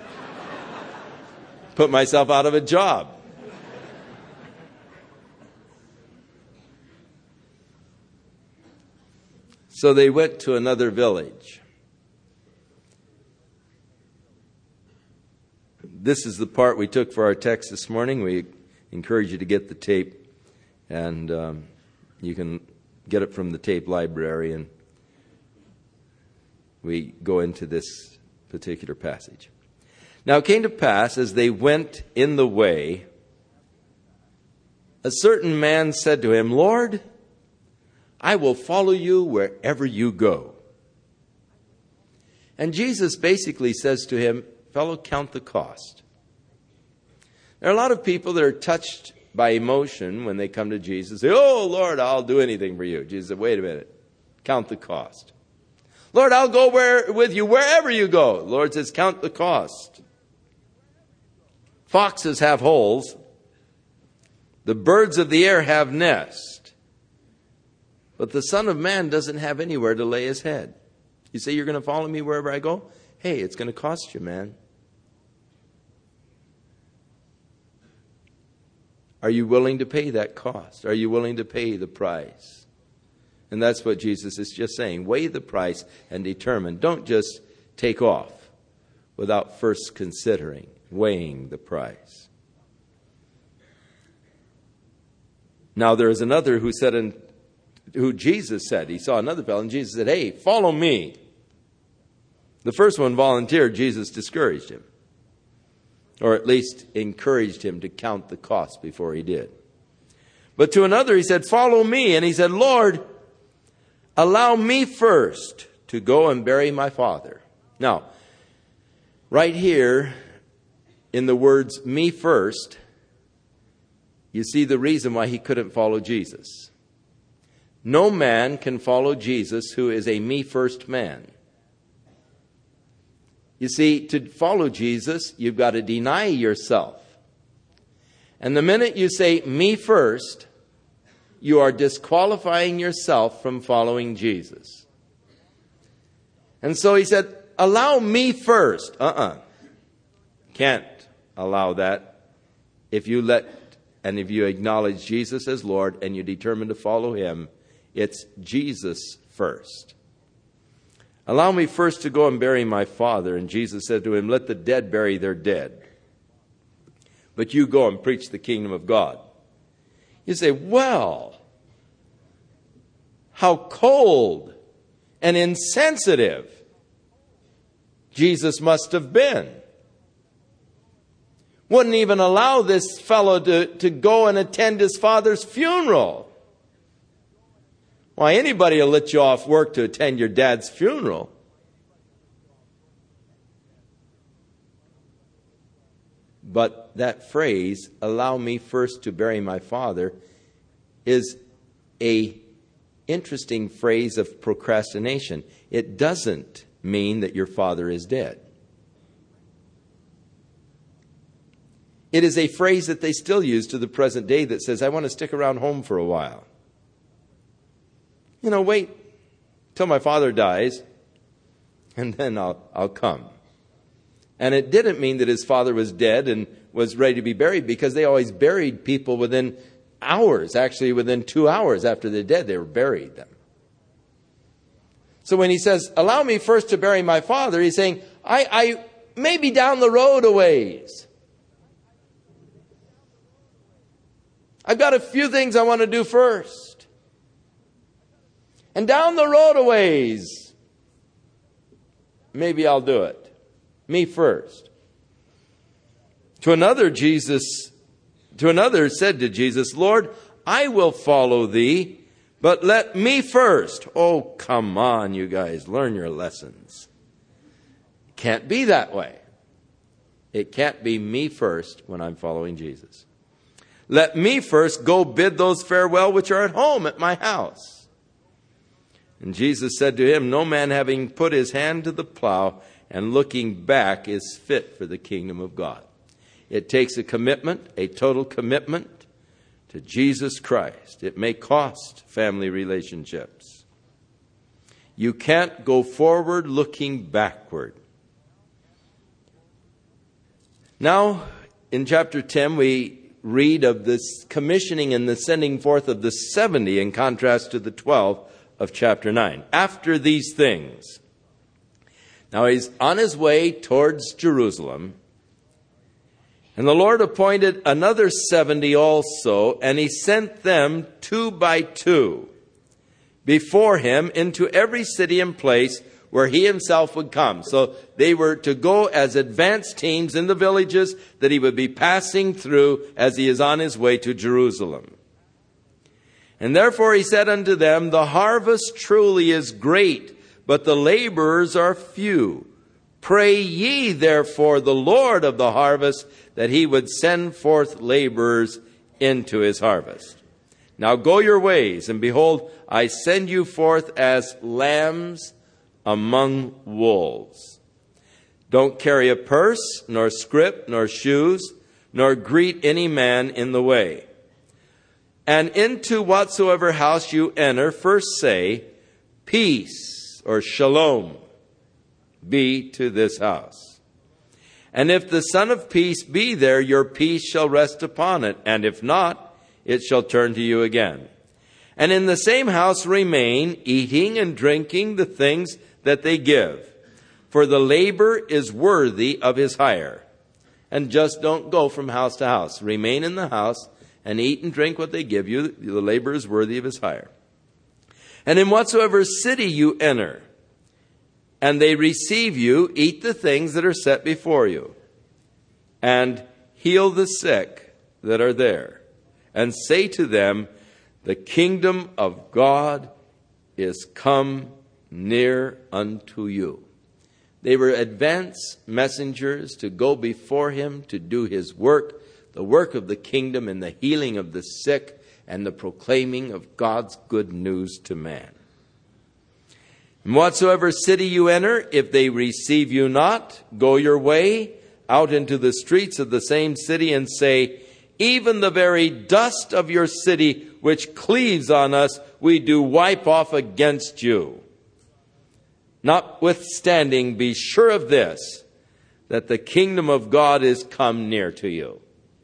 Put myself out of a job. So they went to another village. This is the part we took for our text this morning. We encourage you to get the tape, and you can get it from the tape library, and we go into this particular passage. Now it came to pass, as they went in the way, a certain man said to him, Lord, I will follow you wherever you go. And Jesus basically says to him, fellow, count the cost. There are a lot of people that are touched by emotion when they come to Jesus. Say, oh, Lord, I'll do anything for you. Jesus said, wait a minute. Count the cost. Lord, I'll go with you wherever you go. The Lord says, count the cost. Foxes have holes. The birds of the air have nests. But the Son of Man doesn't have anywhere to lay his head. You say you're going to follow me wherever I go? Hey, it's going to cost you, man. Are you willing to pay that cost? Are you willing to pay the price? And that's what Jesus is just saying. Weigh the price and determine. Don't just take off without first considering, weighing the price. Now there is another who Jesus said, he saw another fellow, and Jesus said, hey, follow me. The first one volunteered. Jesus discouraged him, or at least encouraged him to count the cost before he did. But to another he said, follow me. And he said, Lord, allow me first to go and bury my father. Now, right here in the words, me first, you see the reason why he couldn't follow Jesus. No man can follow Jesus who is a me first man. You see, to follow Jesus, you've got to deny yourself. And the minute you say me first, you are disqualifying yourself from following Jesus. And so he said, allow me first. Can't allow that. If you acknowledge Jesus as Lord and you determine to follow him, it's Jesus first. Allow me first to go and bury my father. And Jesus said to him, let the dead bury their dead. But you go and preach the kingdom of God. You say, well, how cold and insensitive Jesus must have been. Wouldn't even allow this fellow to go and attend his father's funeral. Why, anybody will let you off work to attend your dad's funeral. But that phrase, allow me first to bury my father, is a interesting phrase of procrastination. It doesn't mean that your father is dead. It is a phrase that they still use to the present day that says, I want to stick around home for a while. Wait till my father dies, and then I'll come. And it didn't mean that his father was dead and was ready to be buried, because they always buried people within hours. Actually, within 2 hours after they're dead, they were buried them. So when he says, allow me first to bury my father, he's saying, I may be down the road a ways. I've got a few things I want to do first. And down the road a ways, maybe I'll do it. Me first. To another said to Jesus, Lord, I will follow thee, but let me first. Oh, come on, you guys, learn your lessons. It can't be that way. It can't be me first when I'm following Jesus. Let me first go bid those farewell which are at home at my house. And Jesus said to him, no man having put his hand to the plow and looking back is fit for the kingdom of God. It takes a commitment, a total commitment to Jesus Christ. It may cost family relationships. You can't go forward looking backward. Now, in chapter 10, we read of this commissioning and the sending forth of the 70 in contrast to the 12 of chapter 9. After these things. Now he's on his way towards Jerusalem. And the Lord appointed another 70 also, and he sent them 2 by 2 before him into every city and place where he himself would come. So they were to go as advance teams in the villages that he would be passing through as he is on his way to Jerusalem. And therefore he said unto them, the harvest truly is great, but the laborers are few. Pray ye therefore the Lord of the harvest that he would send forth laborers into his harvest. Now go your ways, and behold, I send you forth as lambs among wolves. Don't carry a purse, nor scrip, nor shoes, nor greet any man in the way. And into whatsoever house you enter, first say, peace, or shalom, be to this house. And if the Son of Peace be there, your peace shall rest upon it. And if not, it shall turn to you again. And in the same house remain, eating and drinking the things that they give. For the labor is worthy of his hire. And just don't go from house to house. Remain in the house and eat and drink what they give you. The labor is worthy of his hire. And in whatsoever city you enter, and they receive you, eat the things that are set before you, and heal the sick that are there, and say to them, the kingdom of God is come near unto you. They were advance messengers to go before him to do his work, the work of the kingdom and the healing of the sick and the proclaiming of God's good news to man. In whatsoever city you enter, if they receive you not, go your way out into the streets of the same city and say, even the very dust of your city which cleaves on us, we do wipe off against you. Notwithstanding, be sure of this, that the kingdom of God is come near to you.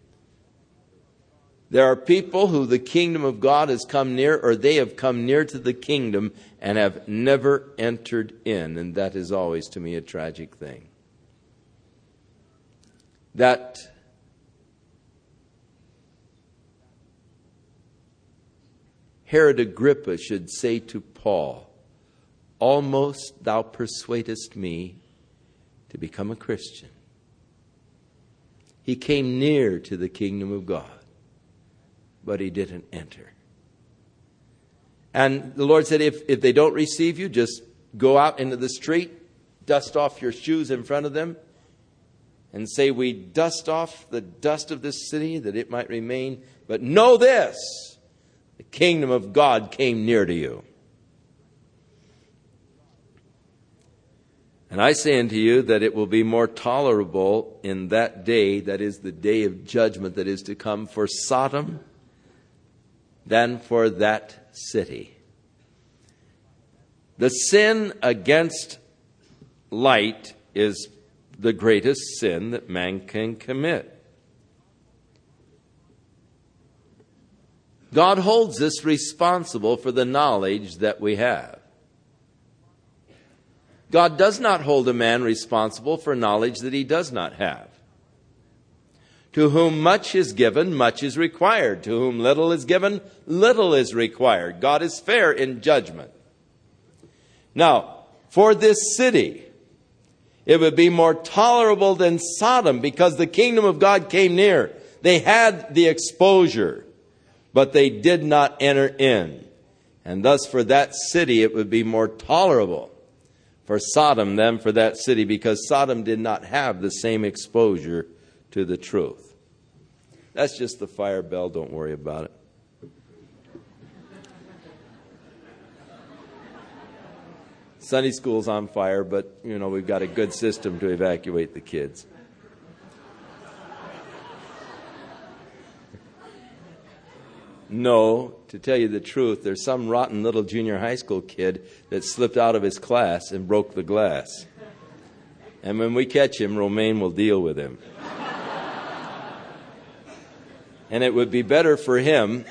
There are people who the kingdom of God has come near, or they have come near to the kingdom and have never entered in. And that is always, to me, a tragic thing. That Herod Agrippa should say to Paul, almost thou persuadest me to become a Christian. He came near to the kingdom of God, but he didn't enter. And the Lord said, if they don't receive you, just go out into the street, dust off your shoes in front of them, and say, we dust off the dust of this city that it might remain. But know this, the kingdom of God came near to you. And I say unto you that it will be more tolerable in that day, that is the day of judgment that is to come, for Sodom than for that city. The sin against light is the greatest sin that man can commit. God holds us responsible for the knowledge that we have. God does not hold a man responsible for knowledge that he does not have. To whom much is given, much is required. To whom little is given, little is required. God is fair in judgment. Now, for this city, it would be more tolerable than Sodom because the kingdom of God came near. They had the exposure, but they did not enter in. And thus for that city, it would be more tolerable for Sodom than for that city, because Sodom did not have the same exposure to the truth. That's just the fire bell. Don't worry about it. Sunday school's on fire, but, we've got a good system to evacuate the kids. No, to tell you the truth, there's some rotten little junior high school kid that slipped out of his class and broke the glass. And when we catch him, Romaine will deal with him. And it would be better for him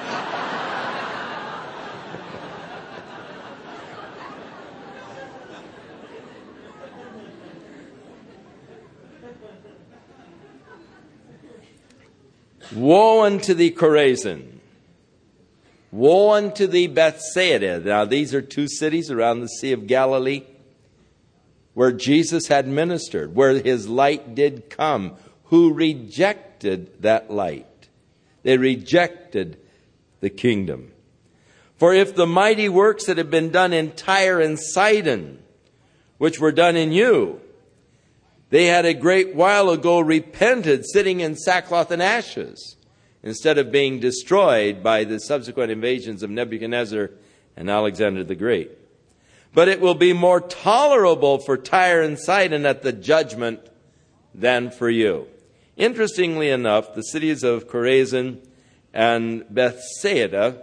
Woe unto thee, Chorazin! Woe unto thee, Bethsaida! Now, these are two cities around the Sea of Galilee where Jesus had ministered, where his light did come, who rejected that light. They rejected the kingdom. For if the mighty works that have been done in Tyre and Sidon, which were done in you, they had a great while ago repented, sitting in sackcloth and ashes, instead of being destroyed by the subsequent invasions of Nebuchadnezzar and Alexander the Great. But it will be more tolerable for Tyre and Sidon at the judgment than for you. Interestingly enough, the cities of Chorazin and Bethsaida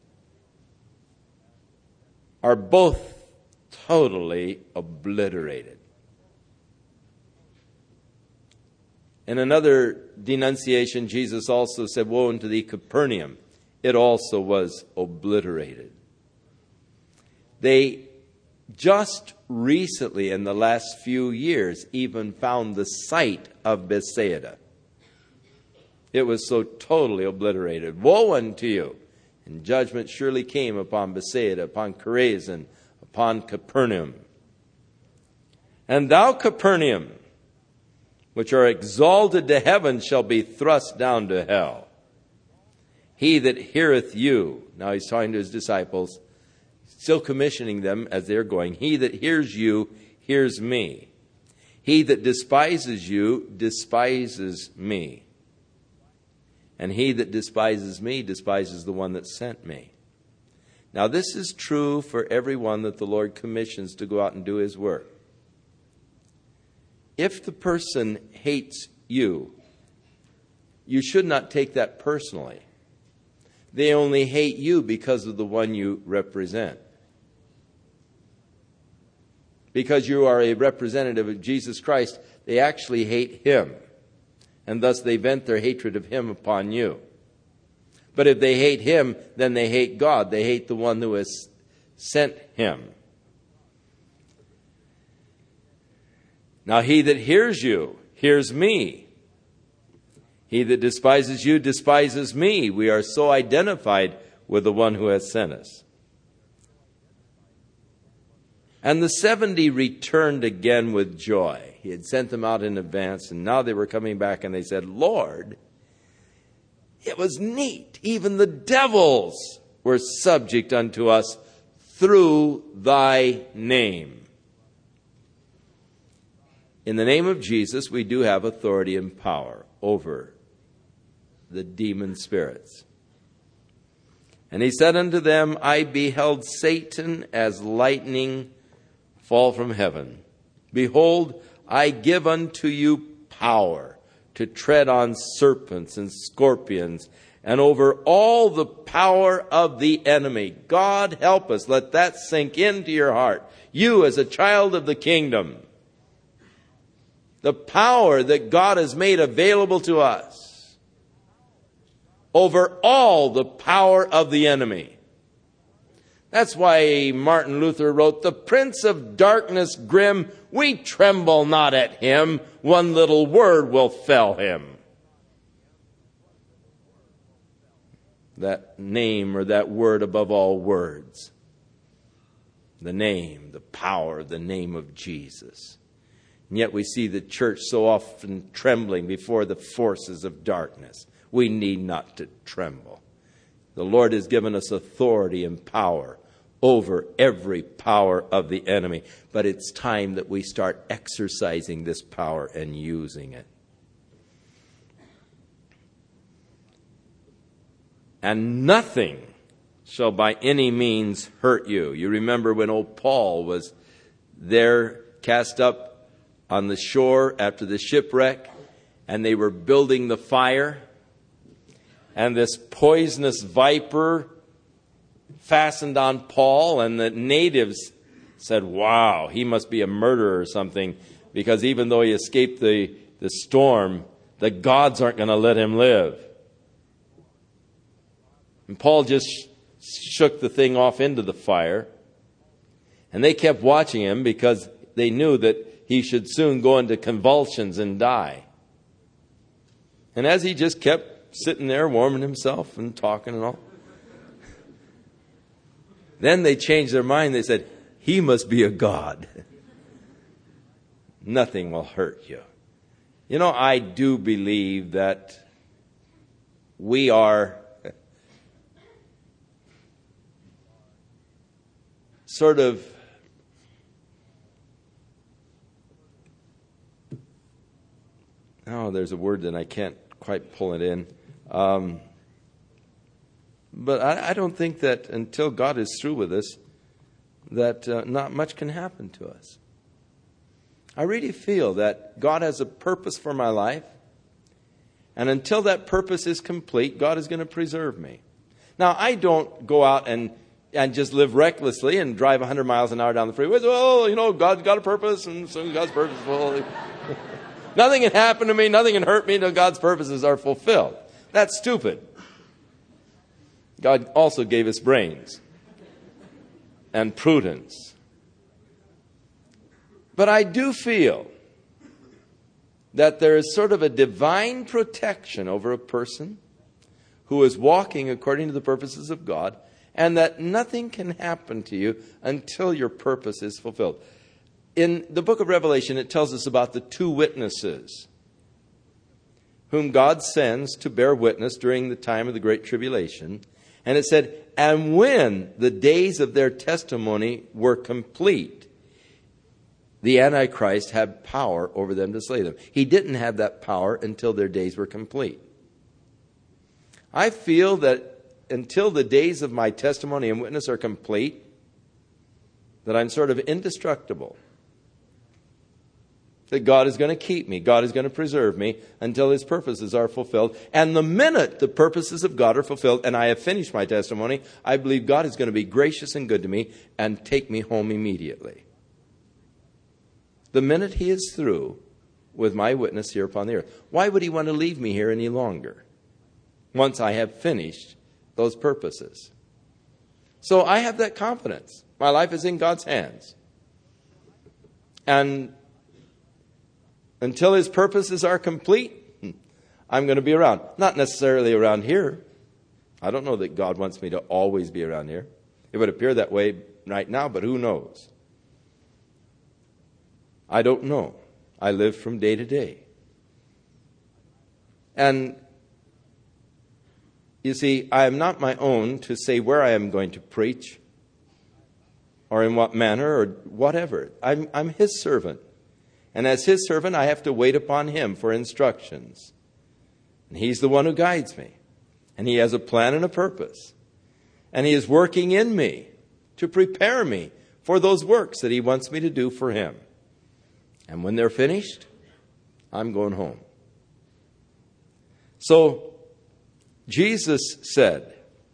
are both totally obliterated. In another denunciation, Jesus also said, Woe unto thee, Capernaum. It also was obliterated. They just recently, in the last few years, even found the site of Bethsaida. It was so totally obliterated. Woe unto you! And judgment surely came upon Bethsaida, upon Chorazin, upon Capernaum. And thou, Capernaum, which are exalted to heaven, shall be thrust down to hell. He that heareth you, now he's talking to his disciples, still commissioning them as they're going, he that hears you, hears me. He that despises you, despises me. And he that despises me, despises the one that sent me. Now this is true for everyone that the Lord commissions to go out and do his work. If the person hates you, you should not take that personally. They only hate you because of the one you represent. Because you are a representative of Jesus Christ, they actually hate him. And thus they vent their hatred of him upon you. But if they hate him, then they hate God. They hate the one who has sent him. Now he that hears you, hears me. He that despises you, despises me. We are so identified with the one who has sent us. And the 70 returned again with joy. He had sent them out in advance, and now they were coming back, and they said, Lord, it was neat. Even the devils were subject unto us through thy name. In the name of Jesus, we do have authority and power over the demon spirits. And he said unto them, I beheld Satan as lightning fall from heaven. Behold, I give unto you power to tread on serpents and scorpions and over all the power of the enemy. God help us. Let that sink into your heart. You as a child of the kingdom. The power that God has made available to us over all the power of the enemy. That's why Martin Luther wrote, "The prince of darkness grim, we tremble not at him. One little word will fell him." That name, or that word above all words. The name, the power, the name of Jesus. And yet we see the church so often trembling before the forces of darkness. We need not to tremble. The Lord has given us authority and power over every power of the enemy. But it's time that we start exercising this power and using it. And nothing shall by any means hurt you. You remember when old Paul was there cast up on the shore after the shipwreck, and they were building the fire, and this poisonous viper fastened on Paul, and the natives said, "Wow, he must be a murderer or something, because even though he escaped the storm, the gods aren't going to let him live." And Paul just shook the thing off into the fire, and they kept watching him because they knew that he should soon go into convulsions and die. And as he just kept sitting there warming himself and talking and all, then they changed their mind. They said, "He must be a god. Nothing will hurt you." You know, I do believe that we are sort of there's a word that I can't quite pull it in. But I don't think that until God is through with us, that not much can happen to us. I really feel that God has a purpose for my life. And until that purpose is complete, God is going to preserve me. Now, I don't go out and just live recklessly and drive 100 miles an hour down the freeway. Well, you know, God's got a purpose, and so God's purpose is full. Nothing can happen to me, nothing can hurt me until God's purposes are fulfilled. That's stupid. God also gave us brains and prudence. But I do feel that there is sort of a divine protection over a person who is walking according to the purposes of God, and that nothing can happen to you until your purpose is fulfilled. In the book of Revelation, it tells us about the two witnesses whom God sends to bear witness during the time of the Great Tribulation. And it said, "And when the days of their testimony were complete, the Antichrist had power over them to slay them." He didn't have that power until their days were complete. I feel that until the days of my testimony and witness are complete, that I'm sort of indestructible. That God is going to keep me. God is going to preserve me until His purposes are fulfilled. And the minute the purposes of God are fulfilled and I have finished my testimony, I believe God is going to be gracious and good to me and take me home immediately. The minute He is through with my witness here upon the earth. Why would He want to leave me here any longer once I have finished those purposes? So I have that confidence. My life is in God's hands. And until His purposes are complete, I'm going to be around. Not necessarily around here. I don't know that God wants me to always be around here. It would appear that way right now, but who knows? I don't know. I live from day to day. And you see, I am not my own to say where I am going to preach or in what manner or whatever. I'm His servant. And as His servant, I have to wait upon Him for instructions. And He's the one who guides me. And He has a plan and a purpose. And He is working in me to prepare me for those works that He wants me to do for Him. And when they're finished, I'm going home. So, Jesus said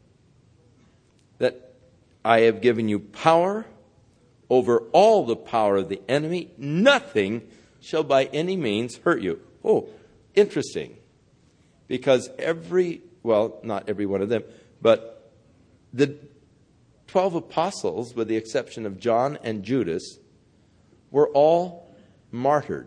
that I have given you power over all the power of the enemy. Nothing shall by any means hurt you. Oh, interesting. Because every well, not every one of them, but the 12 apostles, with the exception of John and Judas, were all martyred.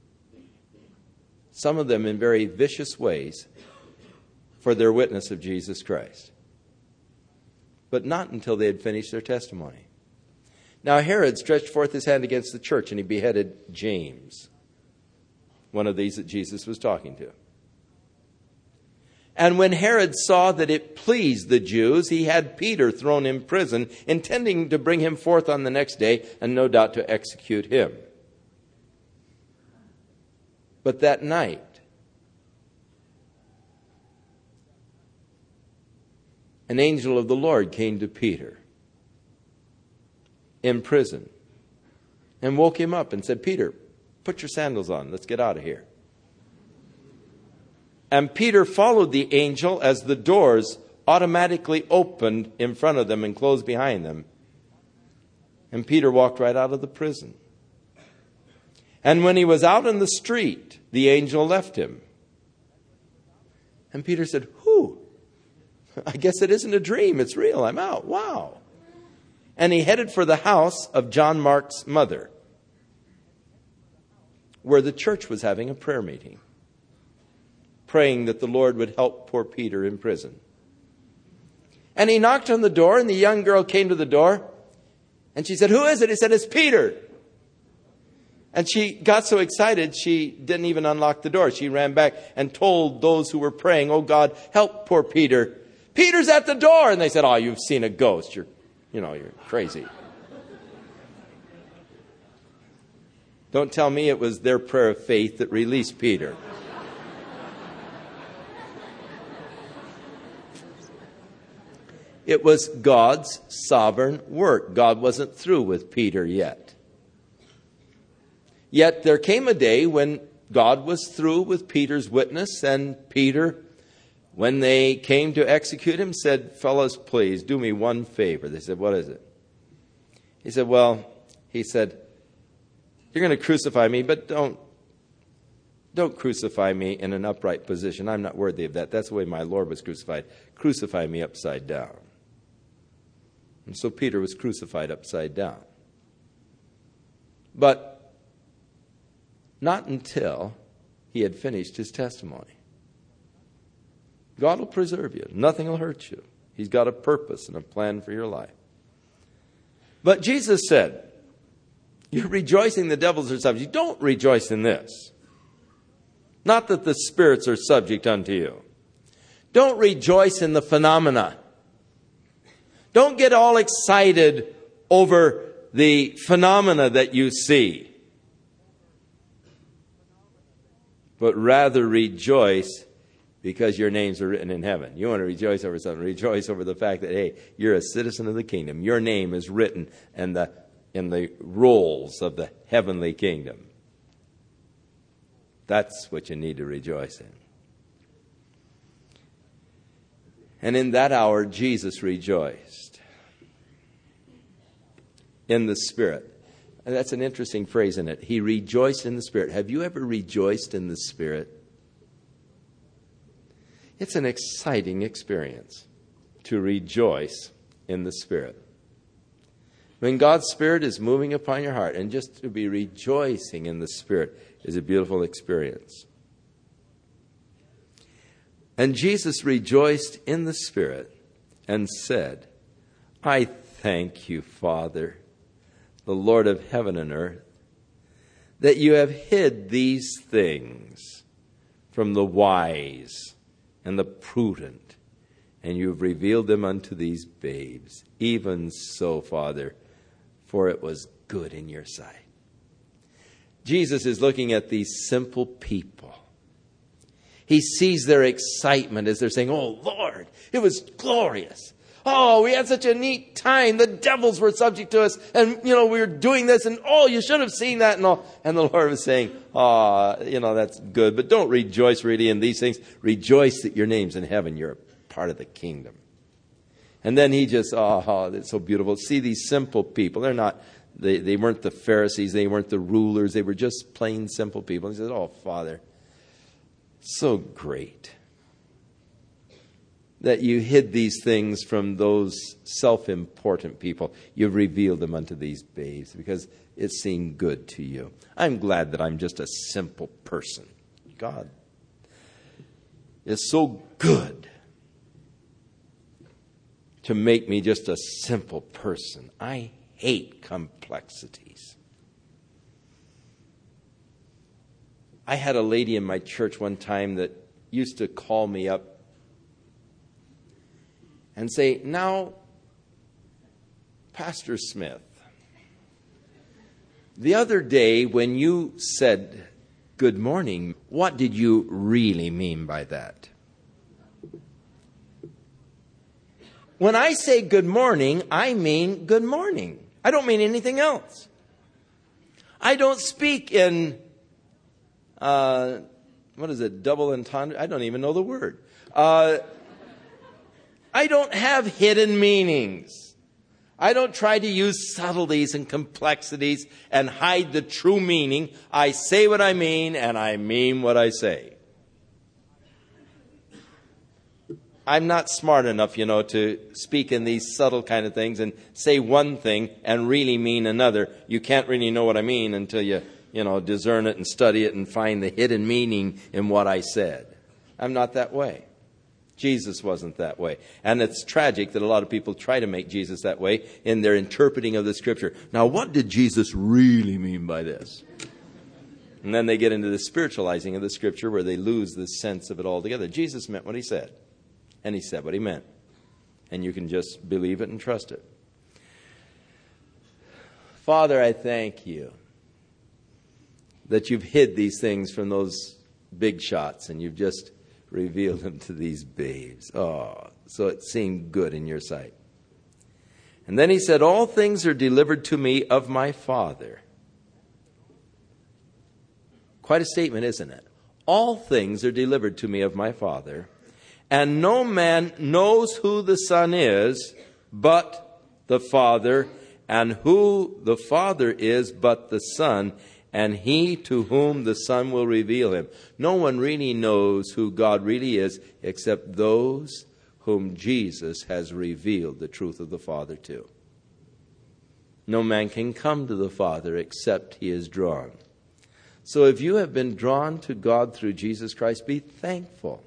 Some of them in very vicious ways for their witness of Jesus Christ. But not until they had finished their testimony. Now Herod stretched forth his hand against the church, and he beheaded James, one of these that Jesus was talking to. And when Herod saw that it pleased the Jews, he had Peter thrown in prison, intending to bring him forth on the next day, and no doubt to execute him. But that night, an angel of the Lord came to Peter in prison and woke him up and said, "Peter, put your sandals on. Let's get out of here." And Peter followed the angel as the doors automatically opened in front of them and closed behind them. And Peter walked right out of the prison. And when he was out in the street, the angel left him. And Peter said, "Whew, I guess it isn't a dream. It's real. I'm out. Wow." And he headed for the house of John Mark's mother, where the church was having a prayer meeting, praying that the Lord would help poor Peter in prison. And he knocked on the door, and the young girl came to the door, and she said, "Who is it?" He said, "It's Peter." And she got so excited, she didn't even unlock the door. She ran back and told those who were praying, "Oh God, help poor Peter. Peter's at the door." And they said, "Oh, you've seen a ghost. You're crazy." Don't tell me it was their prayer of faith that released Peter. It was God's sovereign work. God wasn't through with Peter yet. Yet there came a day when God was through with Peter's witness, and Peter, when they came to execute him, said, "Fellows, please do me one favor." They said, "What is it?" He said, "You're going to crucify me, but don't crucify me in an upright position. I'm not worthy of that. That's the way my Lord was crucified. Crucify me upside down." And so Peter was crucified upside down. But not until he had finished his testimony. God will preserve you. Nothing will hurt you. He's got a purpose and a plan for your life. But Jesus said, "You're rejoicing the devils are subject. Don't rejoice in this. Not that the spirits are subject unto you. Don't rejoice in the phenomena. Don't get all excited over the phenomena that you see. But rather rejoice because your names are written in heaven." You want to rejoice over something? Rejoice over the fact that, hey, you're a citizen of the kingdom. Your name is written in the rolls of the heavenly kingdom. That's what you need to rejoice in. And in that hour, Jesus rejoiced in the Spirit. And that's an interesting phrase, isn't it? He rejoiced in the Spirit. Have you ever rejoiced in the Spirit? It's an exciting experience to rejoice in the Spirit. When God's Spirit is moving upon your heart, and just to be rejoicing in the Spirit is a beautiful experience. And Jesus rejoiced in the Spirit and said, "I thank you, Father, the Lord of heaven and earth, that you have hid these things from the wise and the prudent, and you have revealed them unto these babes. Even so, Father, for it was good in your sight." Jesus is looking at these simple people. He sees their excitement as they're saying, "Oh, Lord, it was glorious. Oh, we had such a neat time. The devils were subject to us. And, we were doing this. And, you should have seen that." And all. And the Lord was saying, that's good. But don't rejoice really in these things. Rejoice that your name's in heaven. You're a part of the kingdom. And then he just, it's so beautiful. See these simple people. They weren't the Pharisees. They weren't the rulers. They were just plain simple people. He said, "Oh, Father, so great that you hid these things from those self-important people. You've revealed them unto these babes because it seemed good to you. I'm glad that I'm just a simple person. God is so good to make me just a simple person. I hate complexities. I had a lady in my church one time that used to call me up and say, "Now, Pastor Smith, the other day when you said good morning, what did you really mean by that?" When I say good morning, I mean good morning. I don't mean anything else. I don't speak in, double entendre? I don't even know the word. I don't have hidden meanings. I don't try to use subtleties and complexities and hide the true meaning. I say what I mean, and I mean what I say. I'm not smart enough, to speak in these subtle kind of things and say one thing and really mean another. You can't really know what I mean until you discern it and study it and find the hidden meaning in what I said. I'm not that way. Jesus wasn't that way. And it's tragic that a lot of people try to make Jesus that way in their interpreting of the Scripture. Now, what did Jesus really mean by this? And then they get into the spiritualizing of the Scripture where they lose the sense of it altogether. Jesus meant what he said. And he said what he meant. And you can just believe it and trust it. Father, I thank you that you've hid these things from those big shots and you've just revealed them to these babes. Oh, so it seemed good in your sight. And then he said, all things are delivered to me of my Father. Quite a statement, isn't it? All things are delivered to me of my Father, and no man knows who the Son is but the Father, and who the Father is but the Son, and he to whom the Son will reveal him. No one really knows who God really is except those whom Jesus has revealed the truth of the Father to. No man can come to the Father except he is drawn. So if you have been drawn to God through Jesus Christ, be thankful.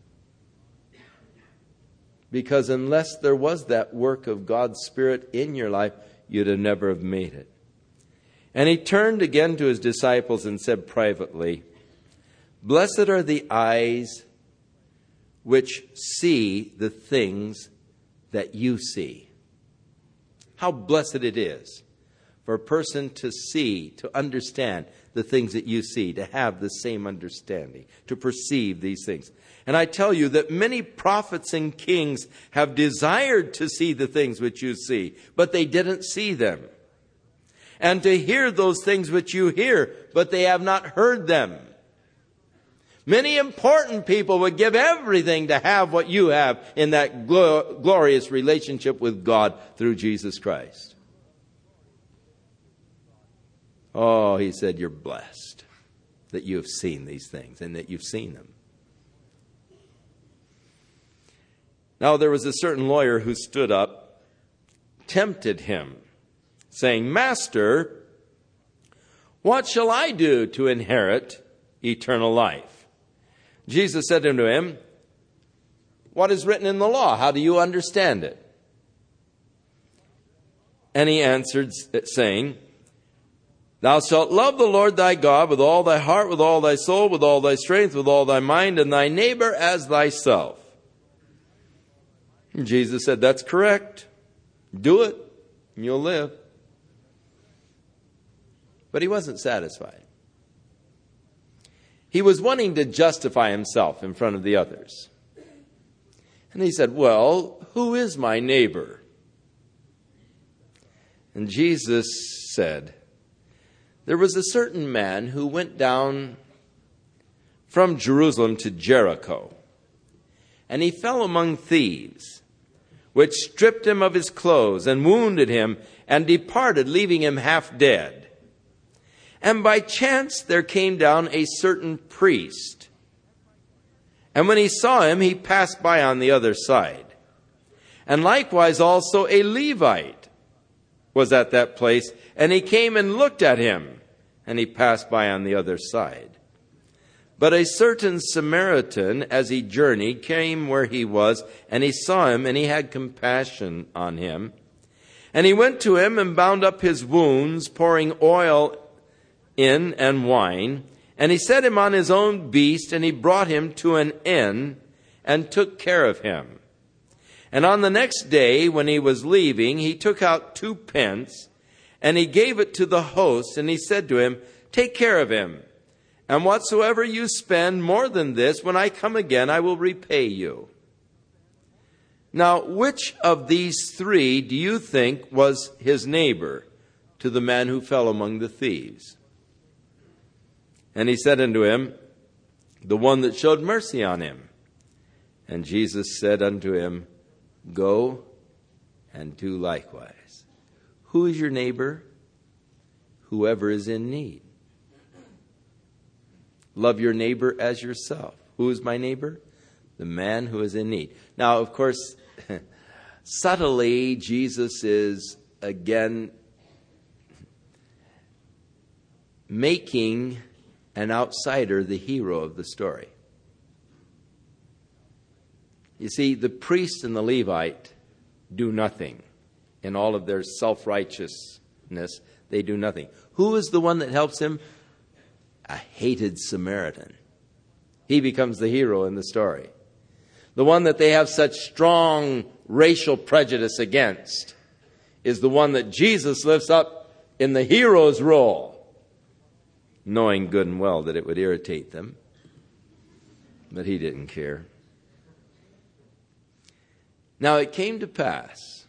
Because unless there was that work of God's Spirit in your life, you'd have never have made it. And he turned again to his disciples and said privately, blessed are the eyes which see the things that you see. How blessed it is for a person to see, to understand the things that you see, to have the same understanding, to perceive these things. And I tell you that many prophets and kings have desired to see the things which you see, but they didn't see them. And to hear those things which you hear, but they have not heard them. Many important people would give everything to have what you have in that glorious relationship with God through Jesus Christ. Oh, he said, you're blessed that you have seen these things and that you've seen them. Now, there was a certain lawyer who stood up, tempted him, saying, Master, what shall I do to inherit eternal life? Jesus said unto him, what is written in the law? How do you understand it? And he answered, saying, Thou shalt love the Lord thy God with all thy heart, with all thy soul, with all thy strength, with all thy mind, and thy neighbor as thyself. And Jesus said, that's correct. Do it, and you'll live. But he wasn't satisfied. He was wanting to justify himself in front of the others. And he said, well, who is my neighbor? And Jesus said, there was a certain man who went down from Jerusalem to Jericho, and he fell among thieves, which stripped him of his clothes and wounded him and departed, leaving him half dead. And by chance there came down a certain priest And when he saw him, he passed by on the other side. And likewise also a Levite was at that place, and he came and looked at him, and he passed by on the other side. But a certain Samaritan, as he journeyed, came where he was, and he saw him, and he had compassion on him. And he went to him and bound up his wounds, pouring oil in and wine. And he set him on his own beast, and he brought him to an inn, and took care of him. And on the next day, when he was leaving, he took out 2 pence, and he gave it to the host, and he said to him, "Take care of him, and whatsoever you spend more than this, when I come again, I will repay you." Now, which of these 3 do you think was his neighbor to the man who fell among the thieves? And he said unto him, "The one that showed mercy on him." And Jesus said unto him, "Go and do likewise." Who is your neighbor? Whoever is in need. Love your neighbor as yourself. Who is my neighbor? The man who is in need. Now, of course, subtly, Jesus is again making an outsider the hero of the story. You see, the priest and the Levite do nothing. In all of their self-righteousness, they do nothing. Who is the one that helps him? A hated Samaritan. He becomes the hero in the story. The one that they have such strong racial prejudice against is the one that Jesus lifts up in the hero's role, knowing good and well that it would irritate them. But he didn't care. Now it came to pass.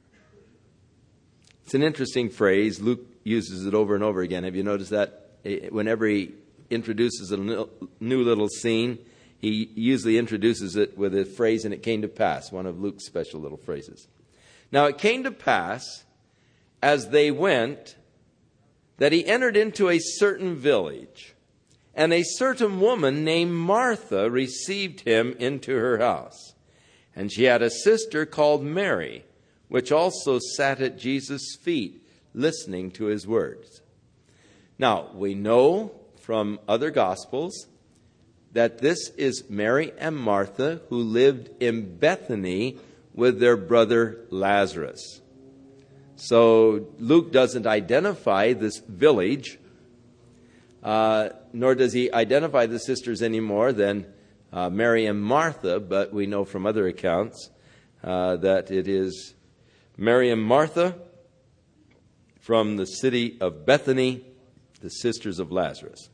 It's an interesting phrase. Luke uses it over and over again. Have you noticed that? Whenever he introduces a new little scene, he usually introduces it with a phrase, "and it came to pass," one of Luke's special little phrases. Now it came to pass, as they went, that he entered into a certain village, and a certain woman named Martha received him into her house. And she had a sister called Mary, which also sat at Jesus' feet, listening to his words. Now, we know from other Gospels that this is Mary and Martha who lived in Bethany with their brother Lazarus. So Luke doesn't identify this village, nor does he identify the sisters any more than Mary and Martha, but we know from other accounts that it is Mary and Martha from the city of Bethany, the sisters of Lazarus.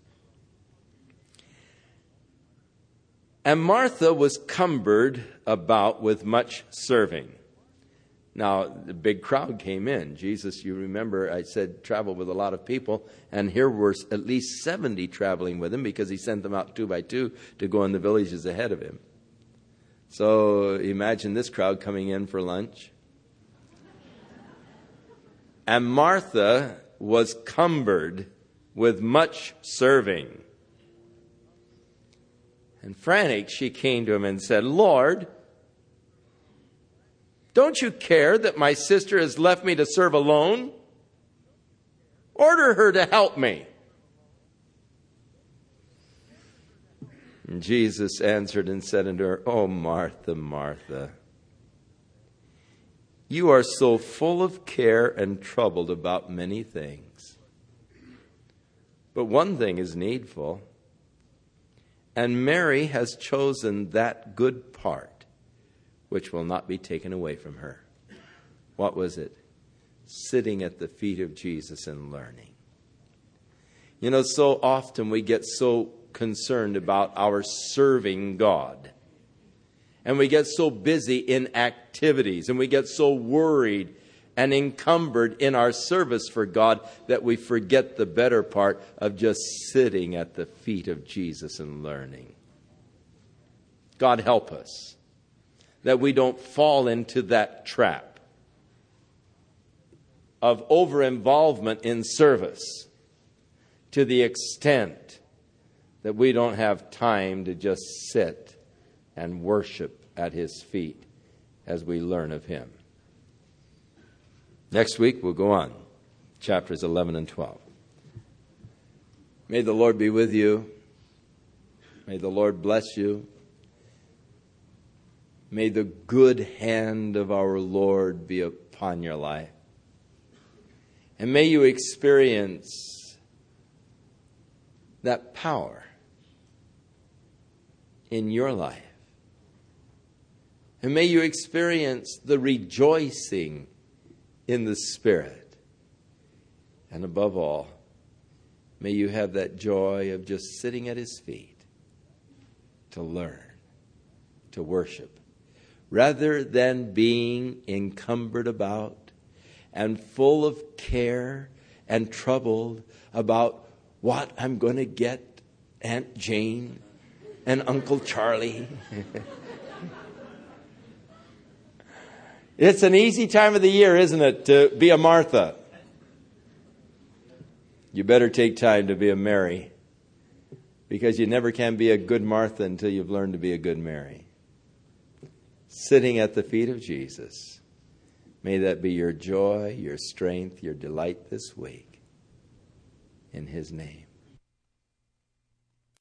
And Martha was cumbered about with much serving. Now, the big crowd came in. Jesus, you remember, I said, traveled with a lot of people. And here were at least 70 traveling with him because he sent them out 2 by 2 to go in the villages ahead of him. So imagine this crowd coming in for lunch. And Martha was cumbered with much serving. And frantic, she came to him and said, "Lord, don't you care that my sister has left me to serve alone? Order her to help me." And Jesus answered and said unto her, "O Martha, Martha, you are so full of care and troubled about many things. But one thing is needful, and Mary has chosen that good part, which will not be taken away from her." What was it? Sitting at the feet of Jesus and learning. You know, so often we get so concerned about our serving God. And we get so busy in activities. And we get so worried and encumbered in our service for God that we forget the better part of just sitting at the feet of Jesus and learning. God help us that we don't fall into that trap of over-involvement in service to the extent that we don't have time to just sit and worship at His feet as we learn of Him. Next week we'll go on, chapters 11 and 12. May the Lord be with you. May the Lord bless you. May the good hand of our Lord be upon your life. And may you experience that power in your life. And may you experience the rejoicing in the Spirit. And above all, may you have that joy of just sitting at His feet to learn, to worship, rather than being encumbered about and full of care and troubled about what I'm going to get Aunt Jane and Uncle Charlie. It's an easy time of the year, isn't it, to be a Martha? You better take time to be a Mary, because you never can be a good Martha until you've learned to be a good Mary. Sitting at the feet of Jesus. May that be your joy, your strength, your delight this week. In His name.